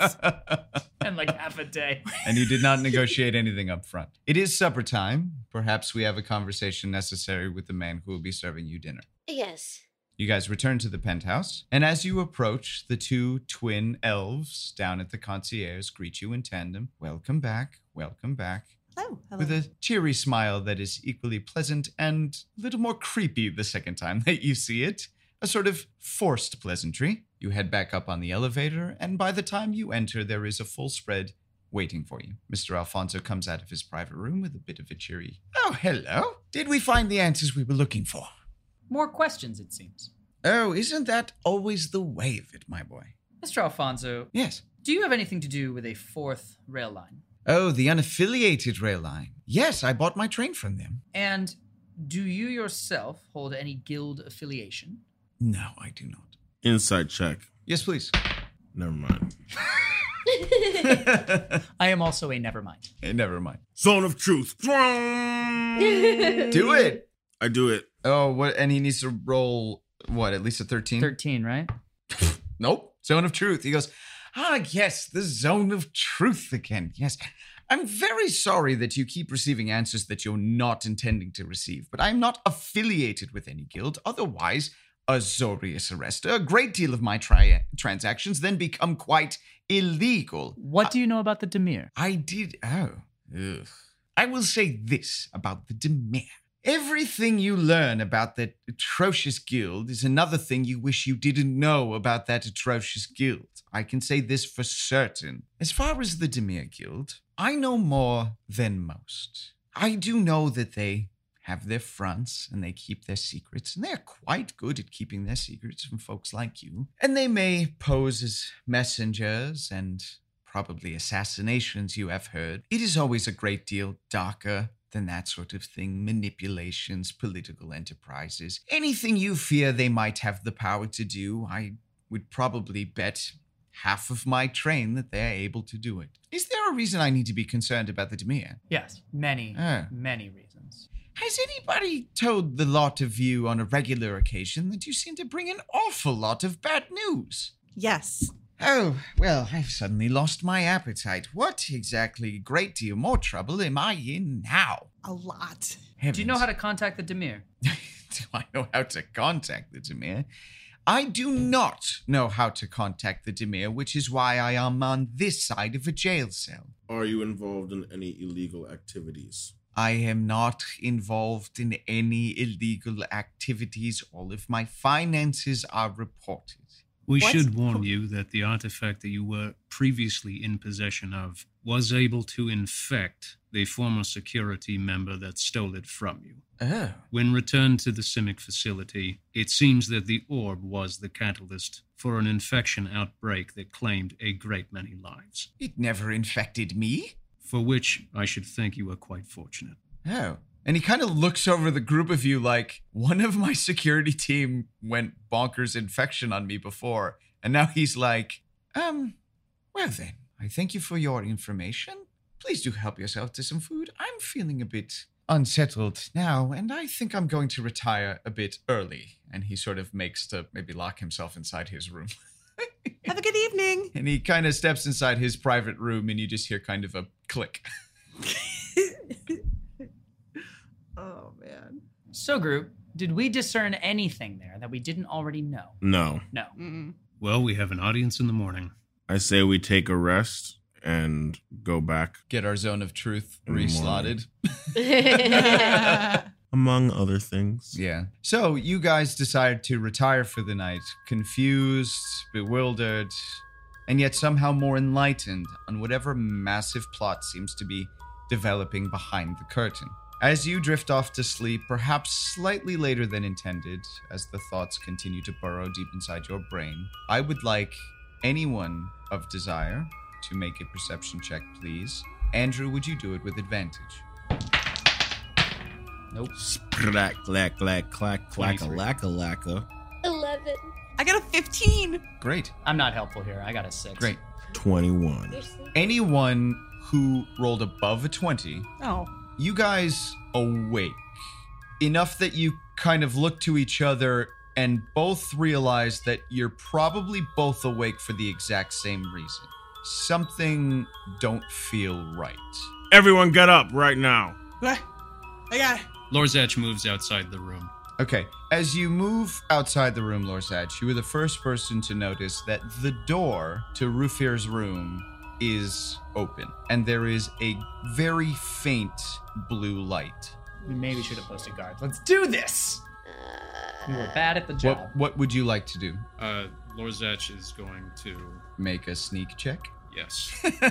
Speaker 6: And like half a day.
Speaker 2: And you did not negotiate anything up front. It is supper time. Perhaps we have a conversation necessary with the man who will be serving you dinner.
Speaker 4: Yes.
Speaker 2: You guys return to the penthouse, and as you approach, the two twin elves down at the concierge greet you in tandem. Welcome back, welcome back.
Speaker 3: Hello.
Speaker 2: With a cheery smile that is equally pleasant and a little more creepy the second time that you see it. A sort of forced pleasantry. You head back up on the elevator, and by the time you enter, there is a full spread waiting for you. Mr. Alfonso comes out of his private room with a bit of a cheery, "Oh, hello. Did we find the answers we were looking for?"
Speaker 6: More questions, it seems.
Speaker 2: Oh, isn't that always the way of it, my boy?
Speaker 6: Mr. Alfonso.
Speaker 2: Yes.
Speaker 6: Do you have anything to do with a fourth rail line?
Speaker 2: Oh, the unaffiliated rail line. Yes, I bought my train from them.
Speaker 6: And do you yourself hold any guild affiliation?
Speaker 2: No, I do not.
Speaker 10: Inside check.
Speaker 2: Yes, please.
Speaker 10: Never mind.
Speaker 6: I am also a nevermind.
Speaker 2: Never mind.
Speaker 10: Zone of truth.
Speaker 2: Do it.
Speaker 10: I do it.
Speaker 2: Oh, what? And he needs to roll, what, at least a 13?
Speaker 6: 13, right?
Speaker 2: Nope. Zone of truth. He goes, yes, the zone of truth again. Yes. I'm very sorry that you keep receiving answers that you're not intending to receive, but I'm not affiliated with any guild. Otherwise, Azorius Arresta, a great deal of my transactions then become quite illegal.
Speaker 6: What do you know about the Dimir?
Speaker 2: I will say this about the Dimir. Everything you learn about that atrocious guild is another thing you wish you didn't know about that atrocious guild. I can say this for certain. As far as the Dimir Guild, I know more than most. I do know that they have their fronts and they keep their secrets, and they're quite good at keeping their secrets from folks like you. And they may pose as messengers and probably assassinations, you have heard. It is always a great deal darker than that sort of thing. Manipulations, political enterprises. Anything you fear they might have the power to do, I would probably bet half of my train that they're able to do it. Is there a reason I need to be concerned about the Dimir?
Speaker 6: Yes, many reasons.
Speaker 2: Has anybody told the lot of you on a regular occasion that you seem to bring an awful lot of bad news?
Speaker 3: Yes.
Speaker 2: Oh, well, I've suddenly lost my appetite. What exactly great deal more trouble am I in now?
Speaker 3: A lot.
Speaker 2: Heavens.
Speaker 6: Do you know how to contact the Dimir?
Speaker 2: Do I know how to contact the Dimir?
Speaker 8: I do not know how to contact the Dimir, which is why I am on this side of a jail cell.
Speaker 10: Are you involved in any illegal activities?
Speaker 8: I am not involved in any illegal activities. All of my finances are reported.
Speaker 5: We should warn you that the artifact that you were previously in possession of was able to infect the former security member that stole it from you.
Speaker 8: Oh.
Speaker 5: When returned to the Simic facility, it seems that the orb was the catalyst for an infection outbreak that claimed a great many lives.
Speaker 8: It never infected me.
Speaker 5: For which I should think you were quite fortunate.
Speaker 8: Oh. And he kind of looks over the group of you like, one of my security team went bonkers infection on me before. And now he's like, well then, I thank you for your information. Please do help yourself to some food. I'm feeling a bit unsettled now, and I think I'm going to retire a bit early. And he sort of makes to maybe lock himself inside his room.
Speaker 3: Have a good evening.
Speaker 8: And he kind of steps inside his private room, and you just hear kind of a click.
Speaker 3: Oh, man.
Speaker 6: So, group, did we discern anything there that we didn't already know?
Speaker 7: No.
Speaker 6: No.
Speaker 3: Mm-mm.
Speaker 5: Well, we have an audience in the morning.
Speaker 7: I say we take a rest and go back.
Speaker 8: Get our zone of truth
Speaker 7: In the
Speaker 8: reslotted.
Speaker 7: Among other things.
Speaker 8: Yeah. So you guys decide to retire for the night, confused, bewildered, and yet somehow more enlightened on whatever massive plot seems to be developing behind the curtain. As you drift off to sleep, perhaps slightly later than intended, as the thoughts continue to burrow deep inside your brain, I would like anyone of desire to make a perception check, please. Andrew, would you do it with advantage?
Speaker 6: Nope.
Speaker 7: Splack, clack, clack, clack, clack,
Speaker 5: 23.
Speaker 7: lacka.
Speaker 4: 11.
Speaker 3: I got a 15.
Speaker 8: Great.
Speaker 6: I'm not helpful here. I got a 6.
Speaker 8: Great.
Speaker 7: 21.
Speaker 4: You're sleeping.
Speaker 8: Anyone who rolled above a 20,
Speaker 3: Oh.
Speaker 8: you guys awake enough that you kind of look to each other and both realize that you're probably both awake for the exact same reason. Something don't feel right.
Speaker 7: Everyone get up right now.
Speaker 3: What? I got it.
Speaker 5: Lorzach moves outside the room.
Speaker 8: Okay, as you move outside the room, Lorzach, you were the first person to notice that the door to Rufir's room is open, and there is a very faint blue light.
Speaker 6: We maybe should have posted guards. Let's do this! We were bad at the job.
Speaker 8: What would you like to do?
Speaker 5: Lorzach is going to...
Speaker 8: Make a sneak check?
Speaker 5: Yes.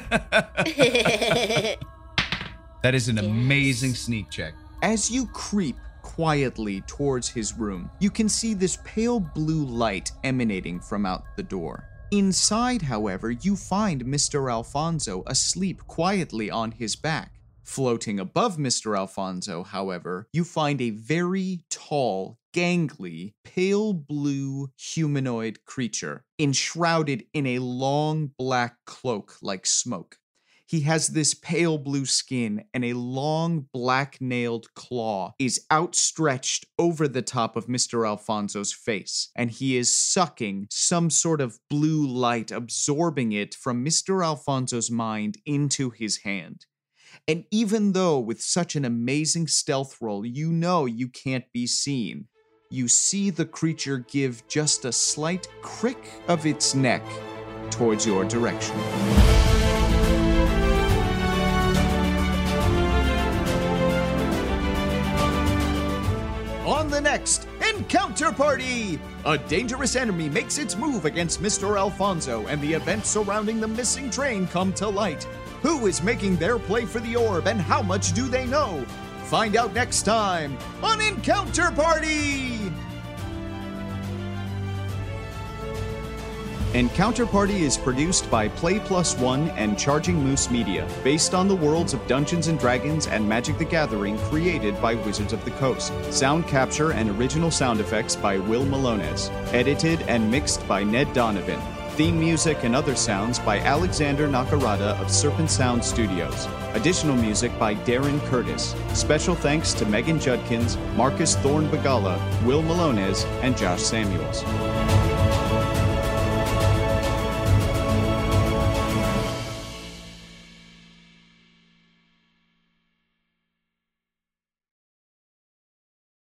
Speaker 8: That is an
Speaker 4: Yes.
Speaker 8: amazing sneak check. As you creep quietly towards his room, you can see this pale blue light emanating from out the door. Inside, however, you find Mr. Alfonso asleep quietly on his back. Floating above Mr. Alfonso, however, you find a very tall, gangly, pale blue humanoid creature, enshrouded in a long black cloak like smoke. He has this pale blue skin, and a long black-nailed claw is outstretched over the top of Mr. Alfonso's face, and he is sucking some sort of blue light, absorbing it from Mr. Alfonso's mind into his hand. And even though with such an amazing stealth roll, you know you can't be seen, you see the creature give just a slight crick of its neck towards your direction. On the next Encounter Party! A dangerous enemy makes its move against Mr. Alfonso, and the events surrounding the missing train come to light. Who is making their play for the orb, and how much do they know? Find out next time on Encounter Party! Encounter Party is produced by Play Plus One and Charging Moose Media, based on the worlds of Dungeons & Dragons and Magic the Gathering created by Wizards of the Coast. Sound capture and original sound effects by Will Malones. Edited and mixed by Ned Donovan. Theme music and other sounds by Alexander Nakarada of Serpent Sound Studios. Additional music by Darren Curtis. Special thanks to Megan Judkins, Marcus Thorne Bagala, Will Malones, and Josh Samuels.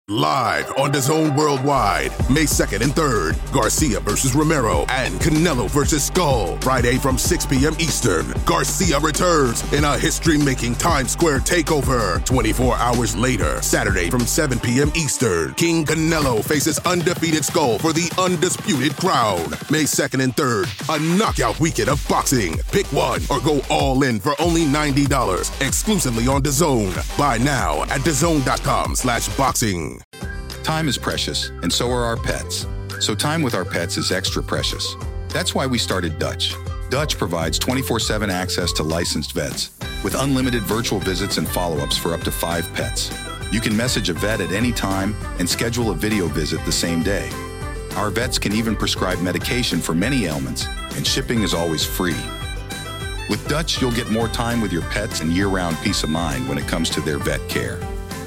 Speaker 12: Live on DAZN Worldwide, May 2nd and 3rd, Garcia versus Romero and Canelo versus Skull. Friday from 6 p.m. Eastern, Garcia returns in a history-making Times Square takeover. 24 hours later, Saturday from 7 p.m. Eastern, King Canelo faces undefeated Skull for the undisputed crown. May 2nd and 3rd, a knockout weekend of boxing. Pick one or go all in for only $90, exclusively on DAZN. Buy now at DAZN.com/boxing.
Speaker 11: Time is precious, and so are our pets. So time with our pets is extra precious. That's why we started Dutch. Dutch provides 24/7 access to licensed vets, with unlimited virtual visits and follow-ups for up to 5 pets. You can message a vet at any time and schedule a video visit the same day. Our vets can even prescribe medication for many ailments, and shipping is always free. With Dutch, you'll get more time with your pets and year-round peace of mind when it comes to their vet care.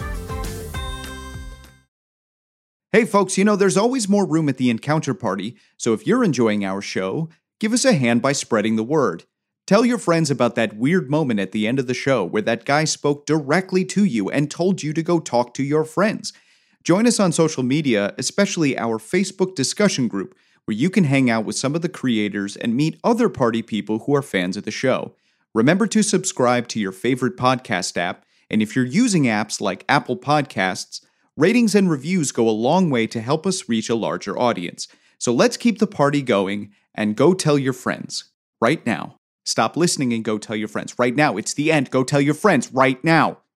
Speaker 2: Hey folks, there's always more room at the Encounter Party, so if you're enjoying our show, give us a hand by spreading the word. Tell your friends about that weird moment at the end of the show where that guy spoke directly to you and told you to go talk to your friends. Join us on social media, especially our Facebook discussion group, where you can hang out with some of the creators and meet other party people who are fans of the show. Remember to subscribe to your favorite podcast app, and if you're using apps like Apple Podcasts, ratings and reviews go a long way to help us reach a larger audience. So let's keep the party going and go tell your friends right now. Stop listening and go tell your friends right now. It's the end. Go tell your friends right now.